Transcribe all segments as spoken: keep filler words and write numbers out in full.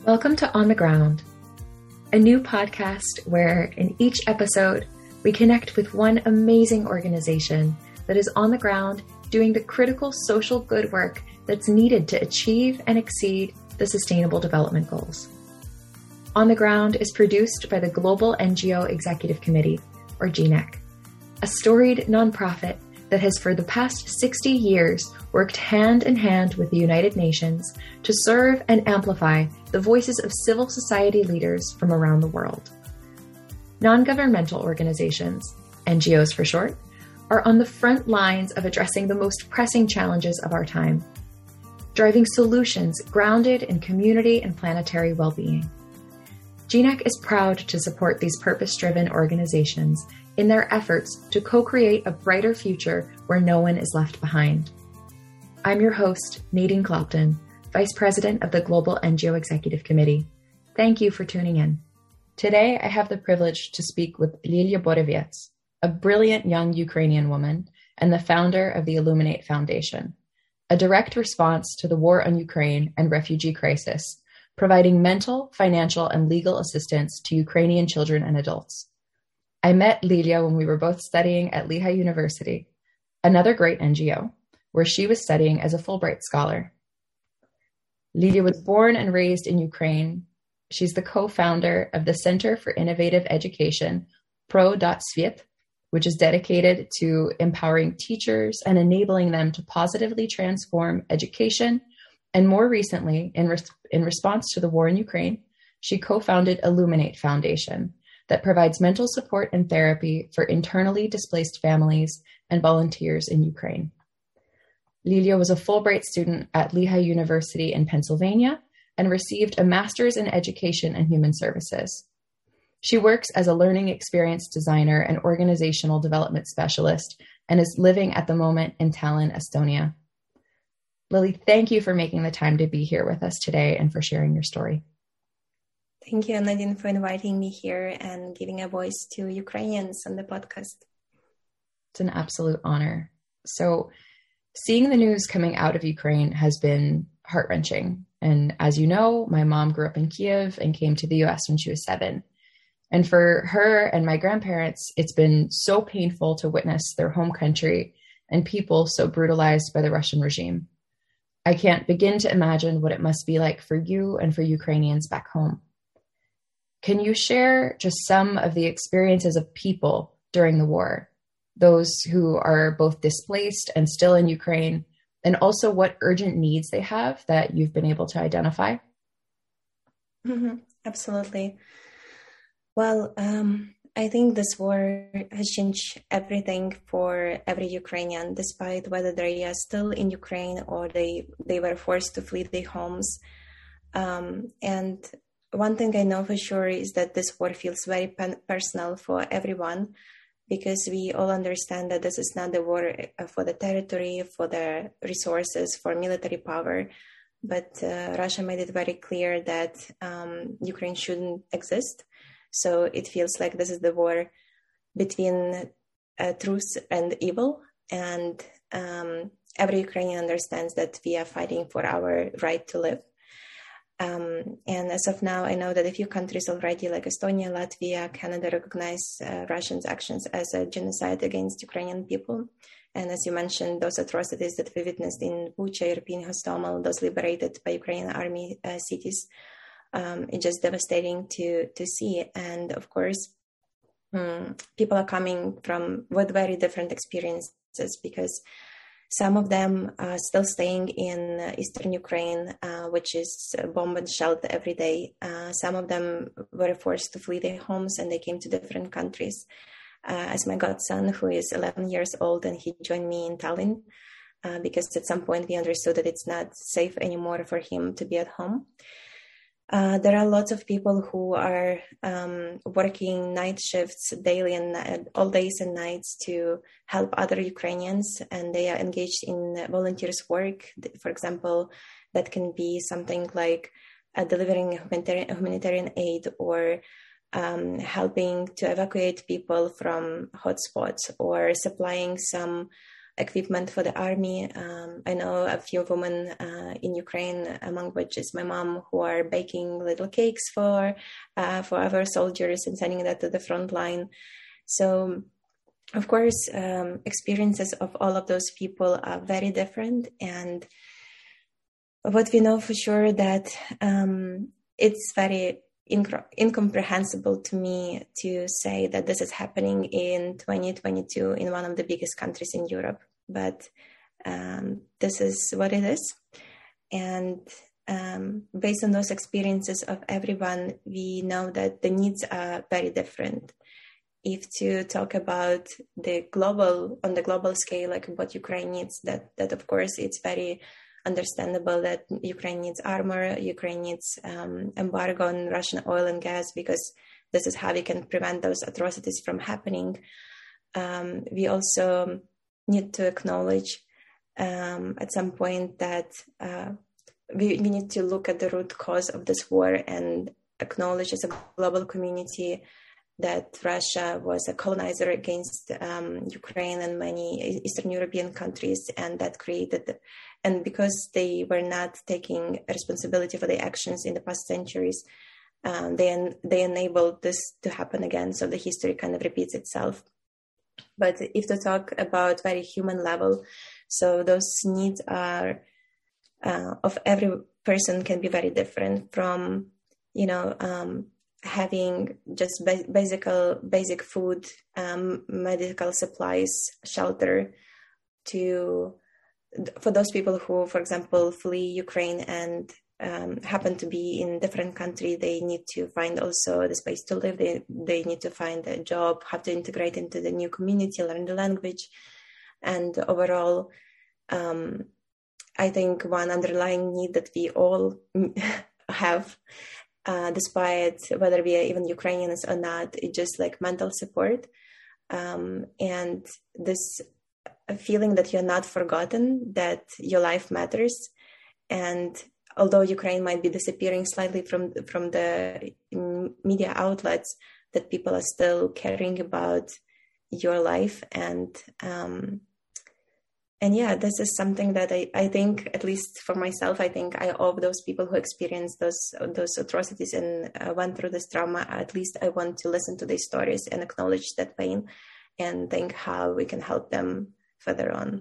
Welcome to On the Ground, a new podcast where in each episode we connect with one amazing organization that is on the ground doing the critical social good work that's needed to achieve and exceed the Sustainable Development Goals. On the Ground is produced by the Global N G O Executive Committee, or G N E C, a storied nonprofit that has for the past sixty years worked hand in hand with the United Nations to serve and amplify the voices of civil society leaders from around the world. Non-governmental organizations, N G Os for short, are on the front lines of addressing the most pressing challenges of our time, driving solutions grounded in community and planetary well-being. G N E C is proud to support these purpose-driven organizations in their efforts to co-create a brighter future where no one is left behind. I'm your host, Nadine Clopton, Vice President of the Global N G O Executive Committee. Thank you for tuning in. Today, I have the privilege to speak with Lilia Boroviets, a brilliant young Ukrainian woman and the founder of the Illuminate Foundation, a direct response to the war on Ukraine and refugee crisis, providing mental, financial, and legal assistance to Ukrainian children and adults. I met Lilia when we were both studying at Lehigh University, another great N G O, where she was studying as a Fulbright scholar. Lilia was born and raised in Ukraine. She's the co-founder of the Center for Innovative Education, Pro.Sviet, which is dedicated to empowering teachers and enabling them to positively transform education. And more recently, in, res- in response to the war in Ukraine, she co-founded Illuminate Foundation, that provides mental support and therapy for internally displaced families and volunteers in Ukraine. Lilia was a Fulbright student at Lehigh University in Pennsylvania and received a master's in education and human services. She works as a learning experience designer and organizational development specialist and is living at the moment in Tallinn, Estonia. Lily, thank you for making the time to be here with us today and for sharing your story. Thank you, Nadine, for inviting me here and giving a voice to Ukrainians on the podcast. It's an absolute honor. So seeing the news coming out of Ukraine has been heart-wrenching. And as you know, my mom grew up in Kiev and came to the U S when she was seven. And for her and my grandparents, it's been so painful to witness their home country and people so brutalized by the Russian regime. I can't begin to imagine what it must be like for you and for Ukrainians back home. Can you share just some of the experiences of people during the war, those who are both displaced and still in Ukraine, and also what urgent needs they have that you've been able to identify? Mm-hmm. Absolutely. Well, um, I think this war has changed everything for every Ukrainian, despite whether they are still in Ukraine or they, they were forced to flee their homes. Um, and One thing I know for sure is that this war feels very pen- personal for everyone, because we all understand that this is not the war for the territory, for the resources, for military power, but uh, Russia made it very clear that um, Ukraine shouldn't exist. So it feels like this is the war between uh, truth and evil, and um, every Ukrainian understands that we are fighting for our right to live. Um, and as of now, I know that a few countries already, like Estonia, Latvia, Canada, recognize uh, Russia's actions as a genocide against Ukrainian people. And as you mentioned, those atrocities that we witnessed in Bucha, Irpin, Hostomel, those liberated by Ukrainian army uh, cities, um, it's just devastating to to see. And of course, um, people are coming from with very different experiences, because some of them are still staying in eastern Ukraine, uh, which is bombed and shelled every day. Uh, some of them were forced to flee their homes and they came to different countries. Uh, as my godson, who is eleven years old, and he joined me in Tallinn, uh, because at some point we understood that it's not safe anymore for him to be at home. Uh, there are lots of people who are um, working night shifts daily and uh, all days and nights to help other Ukrainians, and they are engaged in volunteers work. For example, that can be something like uh, delivering humanitarian, humanitarian aid, or um, helping to evacuate people from hotspots, or supplying some equipment for the army. Um, I know a few women uh, in Ukraine, among which is my mom, who are baking little cakes for uh, for our soldiers and sending that to the front line. So, of course, um, experiences of all of those people are very different. And what we know for sure that um, it's very inc- incomprehensible to me to say that this is happening in twenty twenty-two in one of the biggest countries in Europe. But um, this is what it is. And um, based on those experiences of everyone, we know that the needs are very different. If to talk about the global, on the global scale, like what Ukraine needs, that, that of course, it's very understandable that Ukraine needs armor, Ukraine needs um, embargo on Russian oil and gas, because this is how we can prevent those atrocities from happening. Um, we also need to acknowledge um, at some point that uh, we, we need to look at the root cause of this war and acknowledge as a global community that Russia was a colonizer against um, Ukraine and many Eastern European countries, and that created, and because they were not taking responsibility for their actions in the past centuries, um, they they enabled this to happen again. So the history kind of repeats itself. But if to talk about very human level, so those needs are uh, of every person can be very different, from, you know, um, having just ba- basic, basic food, um, medical supplies, shelter, to, for those people who, for example, flee Ukraine and um, happen to be in different country, they need to find also the space to live. They, they need to find a job, have to integrate into the new community, learn the language. And overall, um, I think one underlying need that we all have, Uh, despite whether we are even Ukrainians or not, it's just like mental support, um, and this feeling that you're not forgotten, that your life matters. And although Ukraine might be disappearing slightly from from the media outlets, that people are still caring about your life. And um, And yeah, this is something that I, I think, at least for myself, I think I owe those people who experienced those those atrocities and uh, went through this trauma. At least I want to listen to their stories and acknowledge that pain and think how we can help them further on.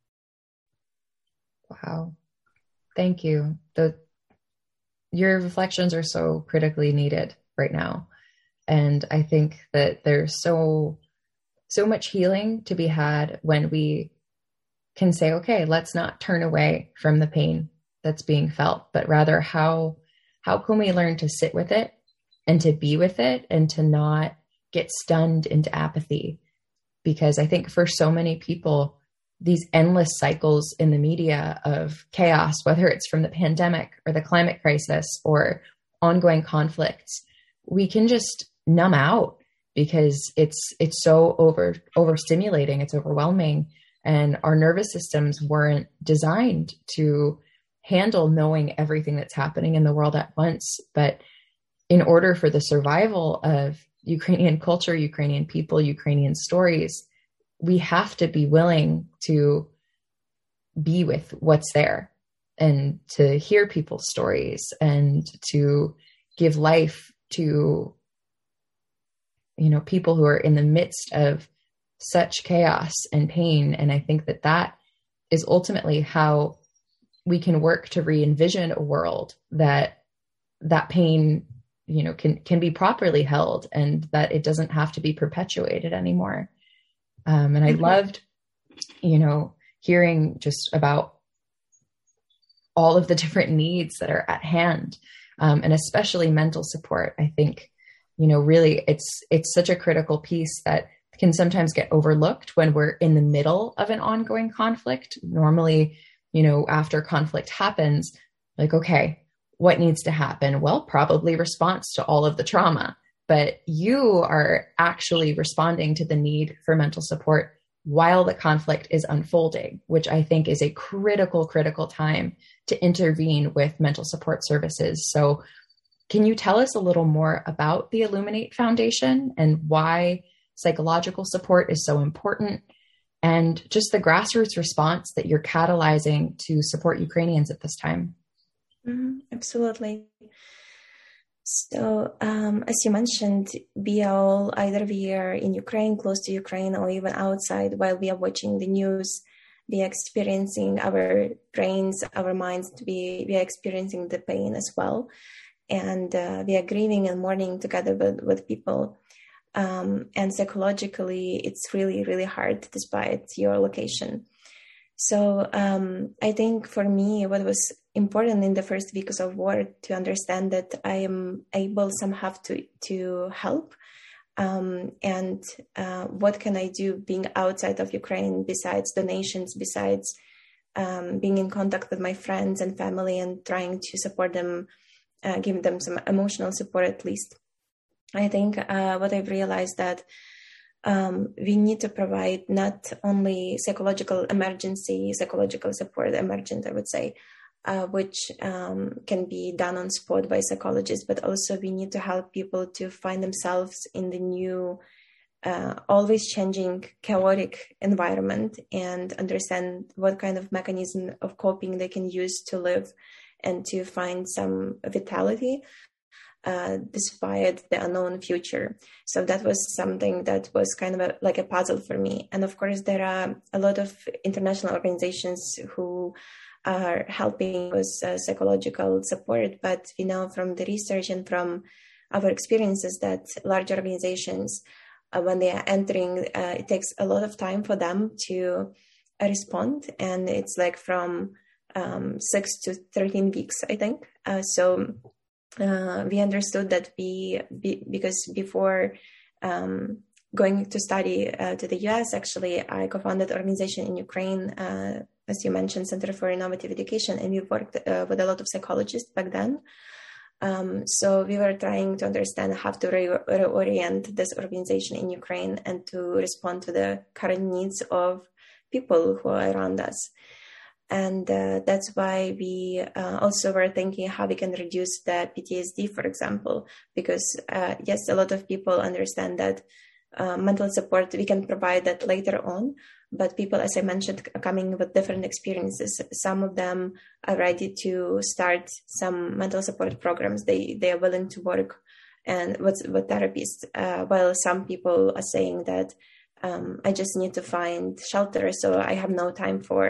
Wow. Thank you. The, your reflections are so critically needed right now. And I think that there's so, so much healing to be had when we can say, okay, let's not turn away from the pain that's being felt, but rather how, how can we learn to sit with it and to be with it and to not get stunned into apathy? Because I think for so many people, these endless cycles in the media of chaos, whether it's from the pandemic or the climate crisis or ongoing conflicts, we can just numb out because it's, it's so over, overstimulating, it's overwhelming. And our nervous systems weren't designed to handle knowing everything that's happening in the world at once. But in order for the survival of Ukrainian culture, Ukrainian people, Ukrainian stories, we have to be willing to be with what's there and to hear people's stories and to give life to, you know, people who are in the midst of such chaos and pain. And I think that that is ultimately how we can work to re-envision a world that that pain, you know, can, can be properly held and that it doesn't have to be perpetuated anymore. Um, and I mm-hmm. loved, you know, hearing just about all of the different needs that are at hand, um, and especially mental support. I think, you know, really it's, it's such a critical piece that can sometimes get overlooked when we're in the middle of an ongoing conflict. Normally, you know, after conflict happens, like, okay, what needs to happen? Well, probably response to all of the trauma, but you are actually responding to the need for mental support while the conflict is unfolding, which I think is a critical, critical time to intervene with mental support services. So can you tell us a little more about the Illuminate Foundation and why psychological support is so important, and just the grassroots response that you're catalyzing to support Ukrainians at this time. Mm-hmm, absolutely. So, um, as you mentioned, we are all, either we are in Ukraine, close to Ukraine, or even outside while we are watching the news. We are experiencing our brains, our minds, we, we are experiencing the pain as well. And uh, we are grieving and mourning together with, with people. Um, and psychologically, it's really, really hard despite your location. So um, I think for me, what was important in the first weeks of war to understand that I am able somehow to, to help. Um, and uh, what can I do being outside of Ukraine besides donations, besides um, being in contact with my friends and family and trying to support them, uh, give them some emotional support at least. I think uh, what I've realized that um, we need to provide not only psychological emergency, psychological support, emergent, I would say, uh, which um, can be done on spot by psychologists, but also we need to help people to find themselves in the new, uh, always changing, chaotic environment and understand what kind of mechanism of coping they can use to live and to find some vitality Uh, despite the unknown future. So that was something that was kind of a, like a puzzle for me. And of course, there are a lot of international organizations who are helping with uh, psychological support. But we know from the research and from our experiences that large organizations, uh, when they are entering, uh, it takes a lot of time for them to uh, respond. And it's like from um, six to thirteen weeks, I think. Uh, so Uh, we understood that we, be, because before um, going to study uh, to the U S, actually, I co-founded an organization in Ukraine, uh, as you mentioned, Center for Innovative Education, and we worked uh, with a lot of psychologists back then. Um, so we were trying to understand how to re- reorient this organization in Ukraine and to respond to the current needs of people who are around us. And uh, that's why we uh, also were thinking how we can reduce the P T S D, for example, because uh, yes, a lot of people understand that uh, mental support, we can provide that later on, but people, as I mentioned, are coming with different experiences. Some of them are ready to start some mental support programs. They, they are willing to work and with, with therapists, uh, while some people are saying that um, I just need to find shelter, so I have no time for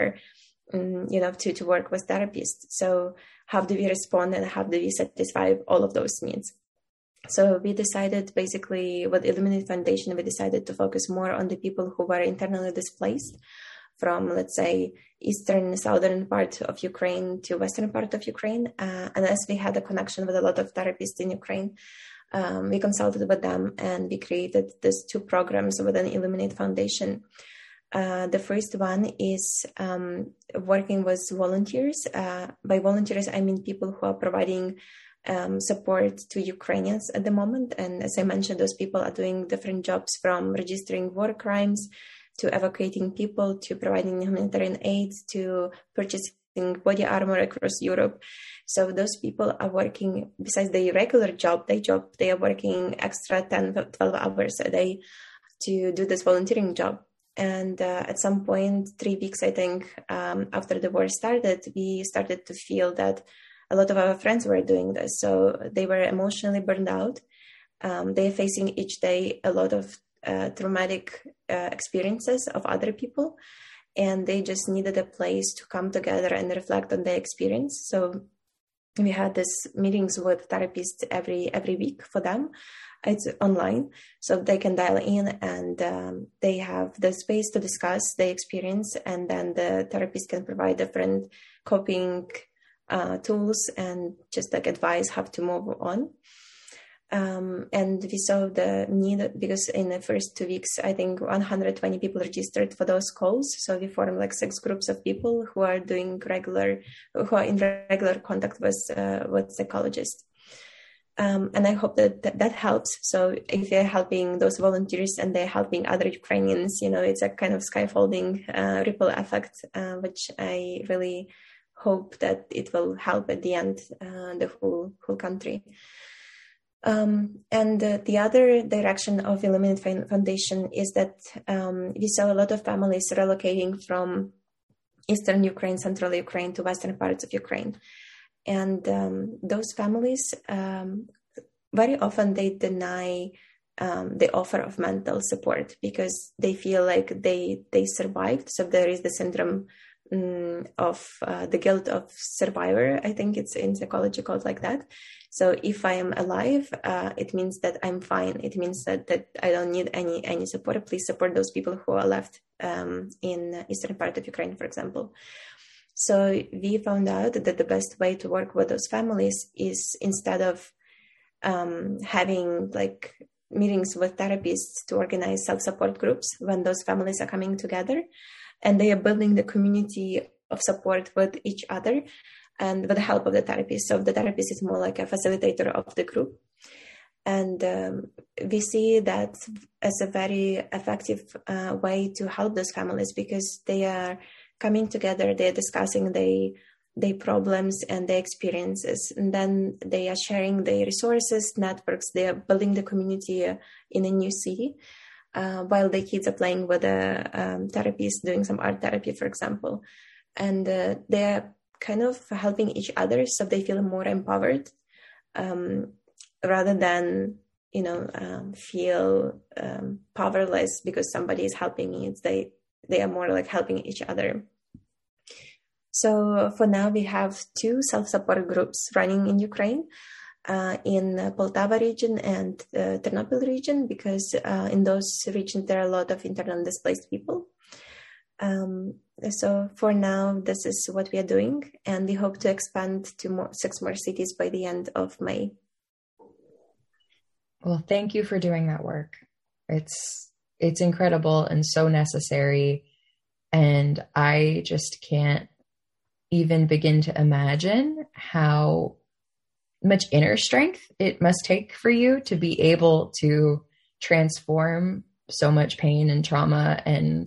you know, to, to work with therapists. So how do we respond and how do we satisfy all of those needs? So we decided basically with Illuminate Foundation, we decided to focus more on the people who were internally displaced from, let's say, eastern, southern part of Ukraine to western part of Ukraine. Uh, and as we had a connection with a lot of therapists in Ukraine, um, we consulted with them and we created these two programs within Illuminate Foundation. Uh, the first one is um, working with volunteers. Uh, by volunteers, I mean people who are providing um, support to Ukrainians at the moment. And as I mentioned, those people are doing different jobs, from registering war crimes to evacuating people to providing humanitarian aid to purchasing body armor across Europe. So those people are working, besides their regular job, their job, they are working extra ten, twelve hours a day to do this volunteering job. And uh, at some point, three weeks, I think, um, after the war started, we started to feel that a lot of our friends were doing this. So they were emotionally burned out. Um, they're facing each day a lot of uh, traumatic uh, experiences of other people. And they just needed a place to come together and reflect on their experience. So we had these meetings with therapists every every week for them. It's online, so they can dial in and um, they have the space to discuss their experience, and then the therapist can provide different coping uh, tools and just like advice how to move on. Um, and we saw the need, because in the first two weeks, I think one hundred twenty people registered for those calls. So we formed like six groups of people who are doing regular, who are in regular contact with uh, with psychologists. Um, and I hope that, that that helps. So if you're helping those volunteers and they're helping other Ukrainians, you know, it's a kind of scaffolding uh, ripple effect, uh, which I really hope that it will help at the end, uh, the whole whole country. Um, and uh, the other direction of Illuminate Foundation is that um, we saw a lot of families relocating from Eastern Ukraine, Central Ukraine to Western parts of Ukraine. And um, those families, um, very often they deny um, the offer of mental support because they feel like they, they survived. So there is the syndrome um, of uh, the guilt of survivor. I think it's in psychology called like that. So if I am alive, uh, it means that I'm fine. It means that, that I don't need any any support. Please support those people who are left um, in eastern part of Ukraine, for example. So we found out that the best way to work with those families is instead of um, having like meetings with therapists to organize self-support groups when those families are coming together and they are building the community of support with each other, and with the help of the therapist. So the therapist is more like a facilitator of the group. And um, we see that as a very effective uh, way to help those families because they are coming together, they're discussing their, their problems and their experiences. And then they are sharing their resources, networks, they are building the community in a new city. Uh, while the kids are playing with a um, therapist, doing some art therapy, for example. And uh, they're kind of helping each other so they feel more empowered um, rather than, you know, um, feel um, powerless because somebody is helping me. It's they, they are more like helping each other. So for now, we have two self-support groups running in Ukraine, uh, in Poltava region and uh, Ternopil region, because uh, in those regions, there are a lot of internally displaced people. Um, so for now, this is what we are doing, and we hope to expand to more, six more cities by the end of May. Well, thank you for doing that work. It's, it's incredible and so necessary. And I just can't even begin to imagine how much inner strength it must take for you to be able to transform so much pain and trauma and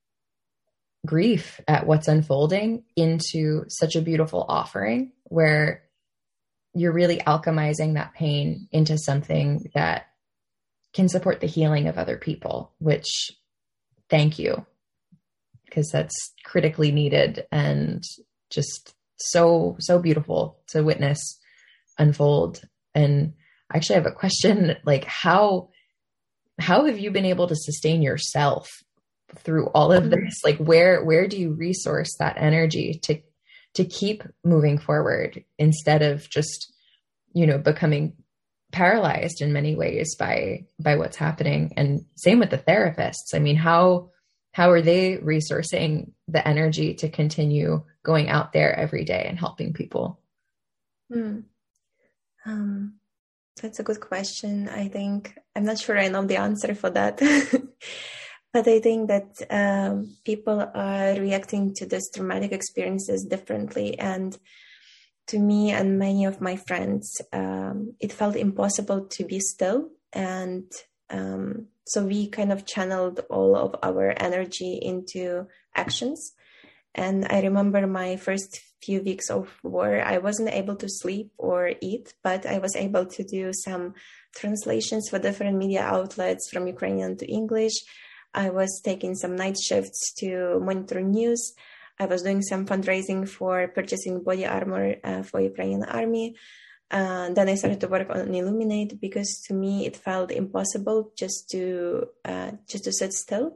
grief at what's unfolding into such a beautiful offering where you're really alchemizing that pain into something that can support the healing of other people, which thank you, because that's critically needed and just so, so beautiful to witness unfold. And I actually have a question, like how, how have you been able to sustain yourself through all of this? Like where, where do you resource that energy to, to keep moving forward instead of just, you know, becoming paralyzed in many ways by, by what's happening? And same with the therapists. I mean, how, how are they resourcing the energy to continue going out there every day and helping people? Mm. Um, that's a good question. I think, I'm not sure I know the answer for that. But I think that um, people are reacting to these traumatic experiences differently. And to me and many of my friends, um, it felt impossible to be still. And um, so we kind of channeled all of our energy into actions. And I remember my first few weeks of war, I wasn't able to sleep or eat, but I was able to do some translations for different media outlets from Ukrainian to English. I was taking some night shifts to monitor news. I was doing some fundraising for purchasing body armor uh, for Ukrainian army. Uh, then I started to work on Illuminate because to me it felt impossible just to uh, just to sit still.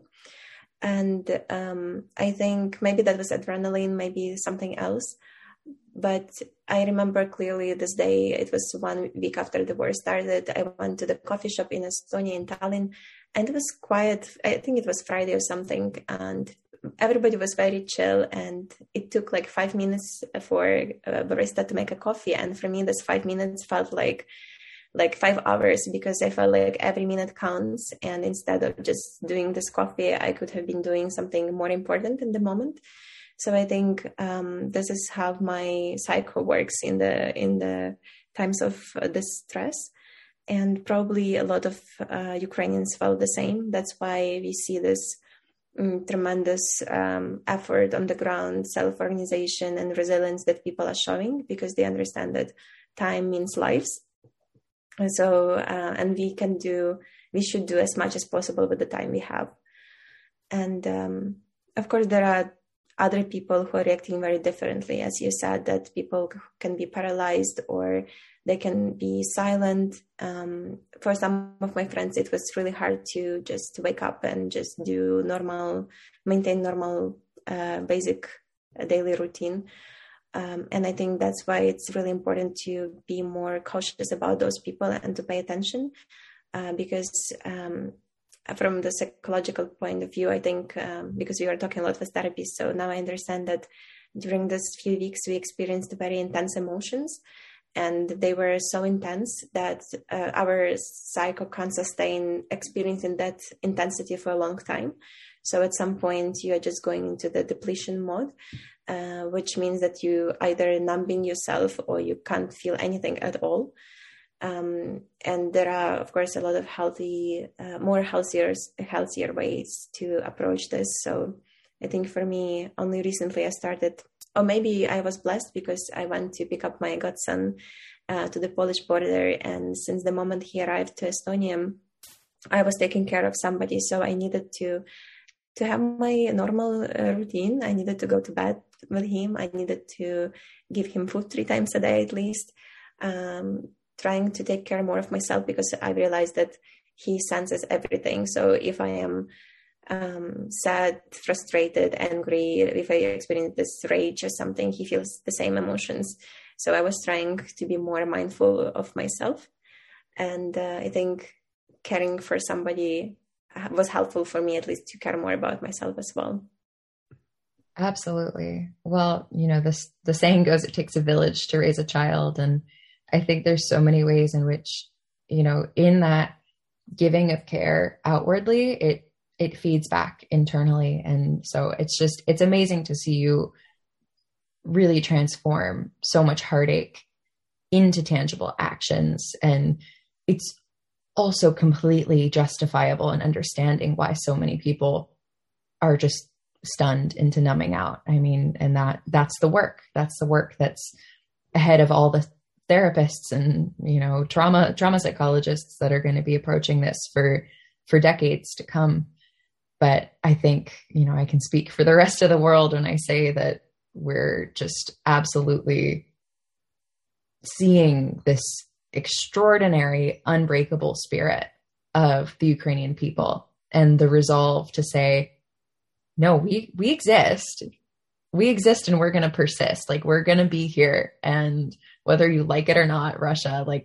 And um, I think maybe that was adrenaline, maybe something else. But I remember clearly this day, it was one week after the war started. I went to the coffee shop in Estonia, in Tallinn, and it was quiet. I think it was Friday or something. And everybody was very chill. And it took like five minutes for a barista to make a coffee. And for me, this five minutes felt like like five hours because I felt like every minute counts. And instead of just doing this coffee, I could have been doing something more important in the moment. So I think um, this is how my cycle works in the in the times of uh, this stress. And probably a lot of uh, Ukrainians felt the same. That's why we see this um, tremendous um, effort on the ground, self-organization and resilience that people are showing because they understand that time means lives. And so, uh, and we can do, we should do as much as possible with the time we have. And um, of course, there are other people who are reacting very differently. As you said, that people can be paralyzed or they can be silent. Um, for some of my friends, it was really hard to just wake up and just do normal, maintain normal, uh, basic daily routine. Um, and I think that's why it's really important to be more cautious about those people and to pay attention, uh, because um, from the psychological point of view, I think um, because we were talking a lot with therapists, so now I understand that during this few weeks we experienced very intense emotions, and they were so intense that uh, our psyche can't sustain experiencing that intensity for a long time. So at some point you are just going into the depletion mode, uh, which means that you either numbing yourself or you can't feel anything at all. Um, and there are, of course, a lot of healthy, uh, more healthier, healthier ways to approach this. So I think for me, only recently I started, or maybe I was blessed because I went to pick up my godson uh, to the Polish border. And since the moment he arrived to Estonia, I was taking care of somebody. So I needed to to have my normal uh, routine. I needed to go to bed with him. I needed to give him food three times a day at least, um, trying to take care more of myself because I realized that he senses everything. So if I am um, sad, frustrated, angry, if I experience this rage or something, he feels the same emotions. So I was trying to be more mindful of myself. And uh, I think caring for somebody was helpful for me, at least, to care more about myself as well. Absolutely. Well, you know, this, the saying goes, it takes a village to raise a child. And I think there's so many ways in which, you know, in that giving of care outwardly, it, it feeds back internally. And so it's just, it's amazing to see you really transform so much heartache into tangible actions. And it's also completely justifiable and understanding why so many people are just stunned into numbing out. I mean, and that that's the work. That's the work that's ahead of all the therapists and, you know, trauma, trauma psychologists that are going to be approaching this for, for decades to come. But I think, you know, I can speak for the rest of the world when I say that we're just absolutely seeing this extraordinary, unbreakable spirit of the Ukrainian people and the resolve to say, no, we, we exist. We exist and we're going to persist. Like, we're going to be here. And whether you like it or not, Russia, like,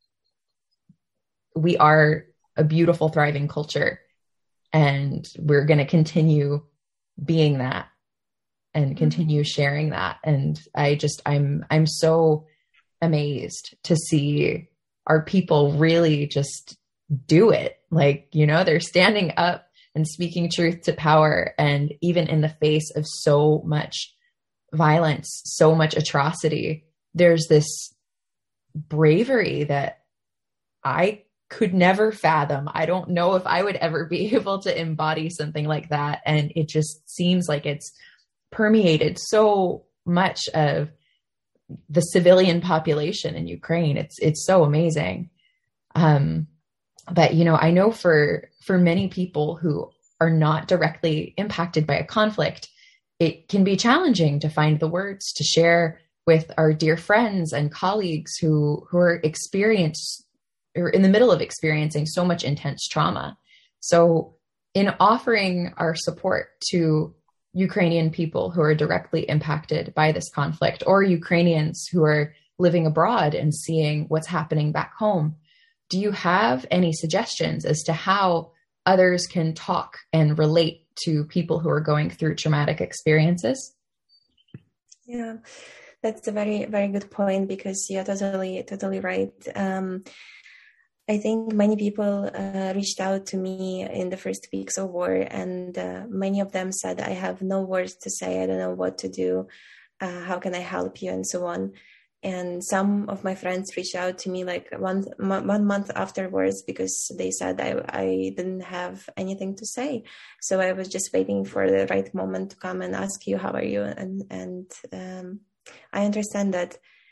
we are a beautiful, thriving culture, and we're going to continue being that and continue sharing that. And I just, I'm, I'm so amazed to see our people really just do it. Like, you know, they're standing up and speaking truth to power. And even in the face of so much violence, so much atrocity, there's this bravery that I could never fathom. I don't know if I would ever be able to embody something like that. And it just seems like it's permeated so much of the civilian population in Ukraine. It's, it's so amazing. Um, but, you know, I know for, for many people who are not directly impacted by a conflict, it can be challenging to find the words to share with our dear friends and colleagues who, who are experienced or in the middle of experiencing so much intense trauma. So in offering our support to Ukrainian people who are directly impacted by this conflict, or Ukrainians who are living abroad and seeing what's happening back home, do you have any suggestions as to how others can talk and relate to people who are going through traumatic experiences? Yeah, that's a very, very good point, because you're totally, totally right. Um, I think many people uh, reached out to me in the first weeks of war, and uh, many of them said, I have no words to say. I don't know what to do. Uh, how can I help you? And so on. And some of my friends reached out to me like one, one month afterwards, because they said I, I didn't have anything to say. So I was just waiting for the right moment to come and ask you, how are you? And, and um, I understand that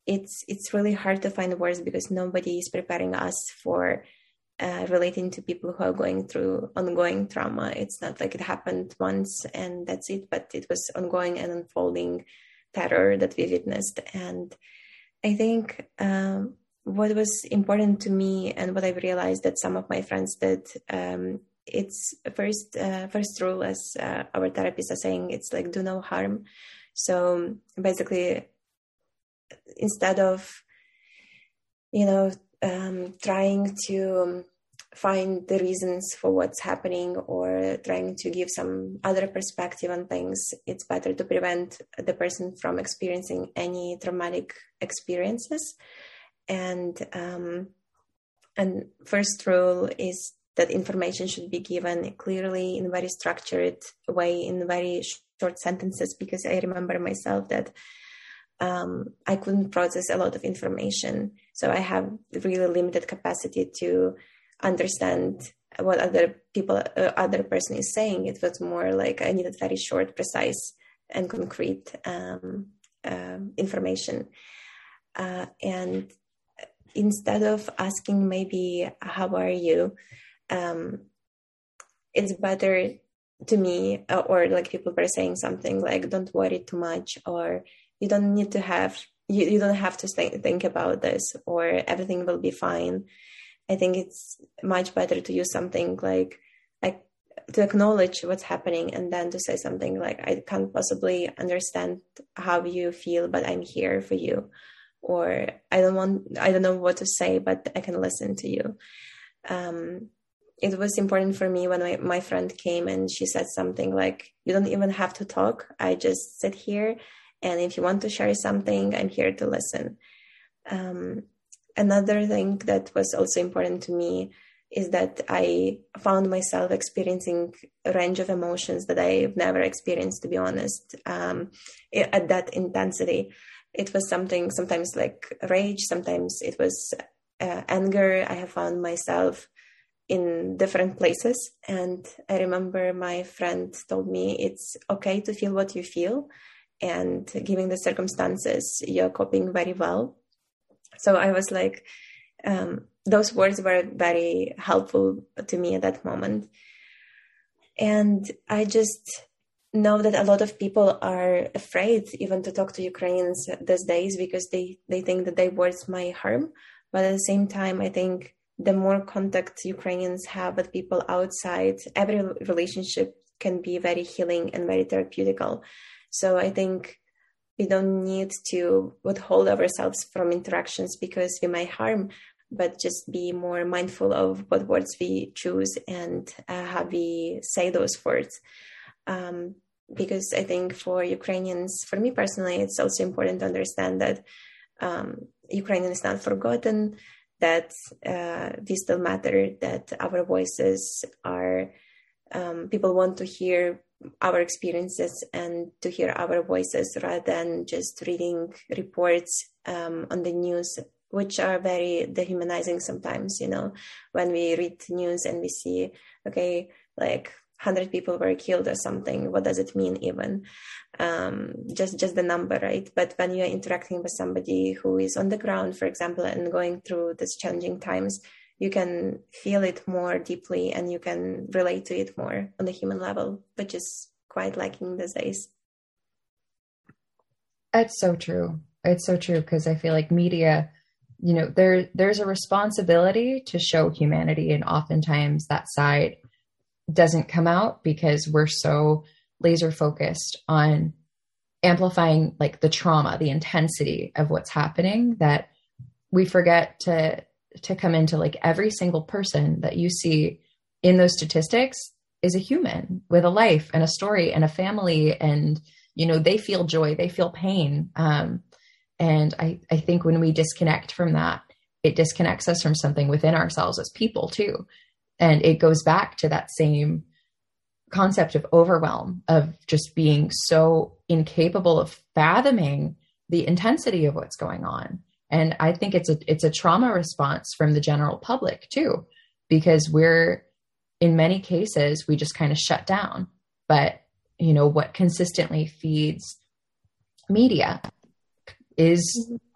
it's it's really hard to find words because nobody is preparing us for uh, relating to people who are going through ongoing trauma. It's not like it happened once and that's it, but it was ongoing and unfolding terror that we witnessed. And I think um, what was important to me and what I've realized that some of my friends did, um, it's first uh, first rule, as uh, our therapists are saying, it's like do no harm. So basically, instead of, you know, um, trying to find the reasons for what's happening or trying to give some other perspective on things, it's better to prevent the person from experiencing any traumatic experiences. And um, and first rule is that information should be given clearly in a very structured way, in very short sentences, because I remember myself that um, I couldn't process a lot of information. So I have really limited capacity to understand what other people, uh, other person is saying. It was more like I needed very short, precise, and concrete um, uh, information. Uh, and instead of asking maybe, how are you? Um, it's better to me, uh, or like people were saying something like, don't worry too much, or you don't need to have, you, you don't have to think, think about this, or everything will be fine. I think it's much better to use something like, like to acknowledge what's happening and then to say something like, I can't possibly understand how you feel, but I'm here for you. Or I don't want, I don't know what to say, but I can listen to you. Um, it was important for me when my, my friend came and she said something like, you don't even have to talk. I just sit here. And if you want to share something, I'm here to listen. Um, another thing that was also important to me is that I found myself experiencing a range of emotions that I've never experienced, to be honest, um, at that intensity. It was something, sometimes like rage, sometimes it was uh, anger. I have found myself in different places. And I remember my friend told me it's okay to feel what you feel. And given the circumstances, you're coping very well. So I was like, um, those words were very helpful to me at that moment. And I just know that a lot of people are afraid even to talk to Ukrainians these days because they, they think that their words might harm. But at the same time, I think the more contact Ukrainians have with people outside, every relationship can be very healing and very therapeutical. So I think we don't need to withhold ourselves from interactions because we might harm, but just be more mindful of what words we choose and uh, how we say those words. Um, because I think for Ukrainians, for me personally, it's also important to understand that um, Ukrainian is not forgotten, that uh, we still matter, that our voices are, um, people want to hear our experiences and to hear our voices rather than just reading reports um, on the news, which are very dehumanizing sometimes, you know, when we read news and we see, okay, like one hundred people were killed or something. What does it mean even? Um, just, just the number, right? But when you're interacting with somebody who is on the ground, for example, and going through these challenging times, you can feel it more deeply and you can relate to it more on the human level, which is quite lacking these days. It's so true. It's so true because I feel like media, you know, there there's a responsibility to show humanity, and oftentimes that side doesn't come out because we're so laser focused on amplifying like the trauma, the intensity of what's happening, that we forget to to come into like every single person that you see in those statistics is a human with a life and a story and a family. And, you know, they feel joy, they feel pain. Um, and I, I think when we disconnect from that, it disconnects us from something within ourselves as people too. And it goes back to that same concept of overwhelm, of just being so incapable of fathoming the intensity of what's going on. And I think it's a, it's a trauma response from the general public too, because we're, in many cases, we just kind of shut down. But, you know, what consistently feeds media is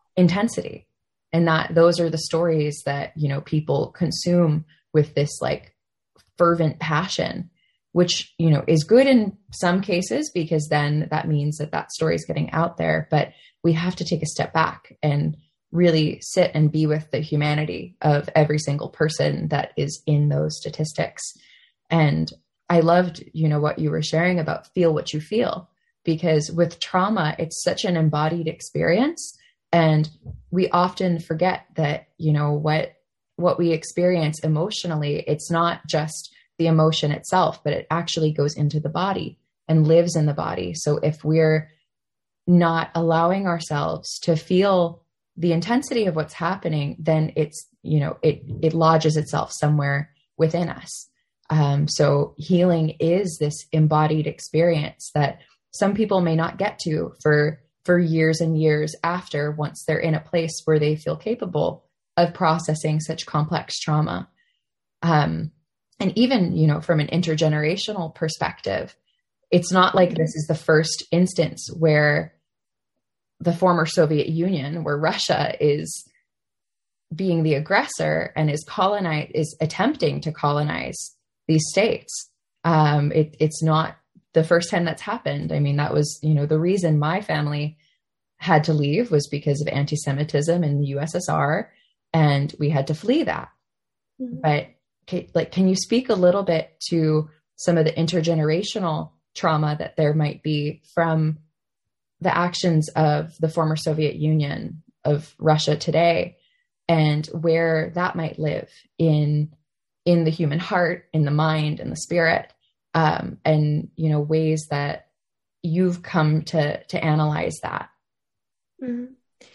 intensity. And that those are the stories that, you know, people consume with this like fervent passion, which, you know, is good in some cases, because then that means that that story is getting out there. But we have to take a step back and really sit and be with the humanity of every single person that is in those statistics. And I loved, you know, what you were sharing about feel what you feel, because with trauma, it's such an embodied experience. And we often forget that, you know, what, what we experience emotionally, it's not just the emotion itself, but it actually goes into the body and lives in the body. So if we're not allowing ourselves to feel the intensity of what's happening, then it's, you know, it, it lodges itself somewhere within us. Um, so healing is this embodied experience that some people may not get to for for years and years after, once they're in a place where they feel capable of processing such complex trauma. Um, and even, you know, from an intergenerational perspective, it's not like this is the first instance where the former Soviet Union, where Russia is being the aggressor and is colonize, is attempting to colonize these states. Um, it, it's not the first time that's happened. I mean, that was, you know, the reason my family had to leave was because of anti-Semitism in the U S S R, and we had to flee that. Mm-hmm. But like, can you speak a little bit to some of the intergenerational trauma that there might be from the actions of the former Soviet Union, of Russia today, and where that might live in, in the human heart, in the mind, in the spirit? Um, and, you know, ways that you've come to, to analyze that. Mm-hmm.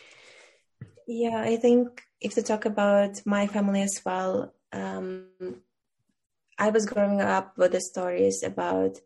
Yeah, I think if to talk about my family as well, um, I was growing up with the stories about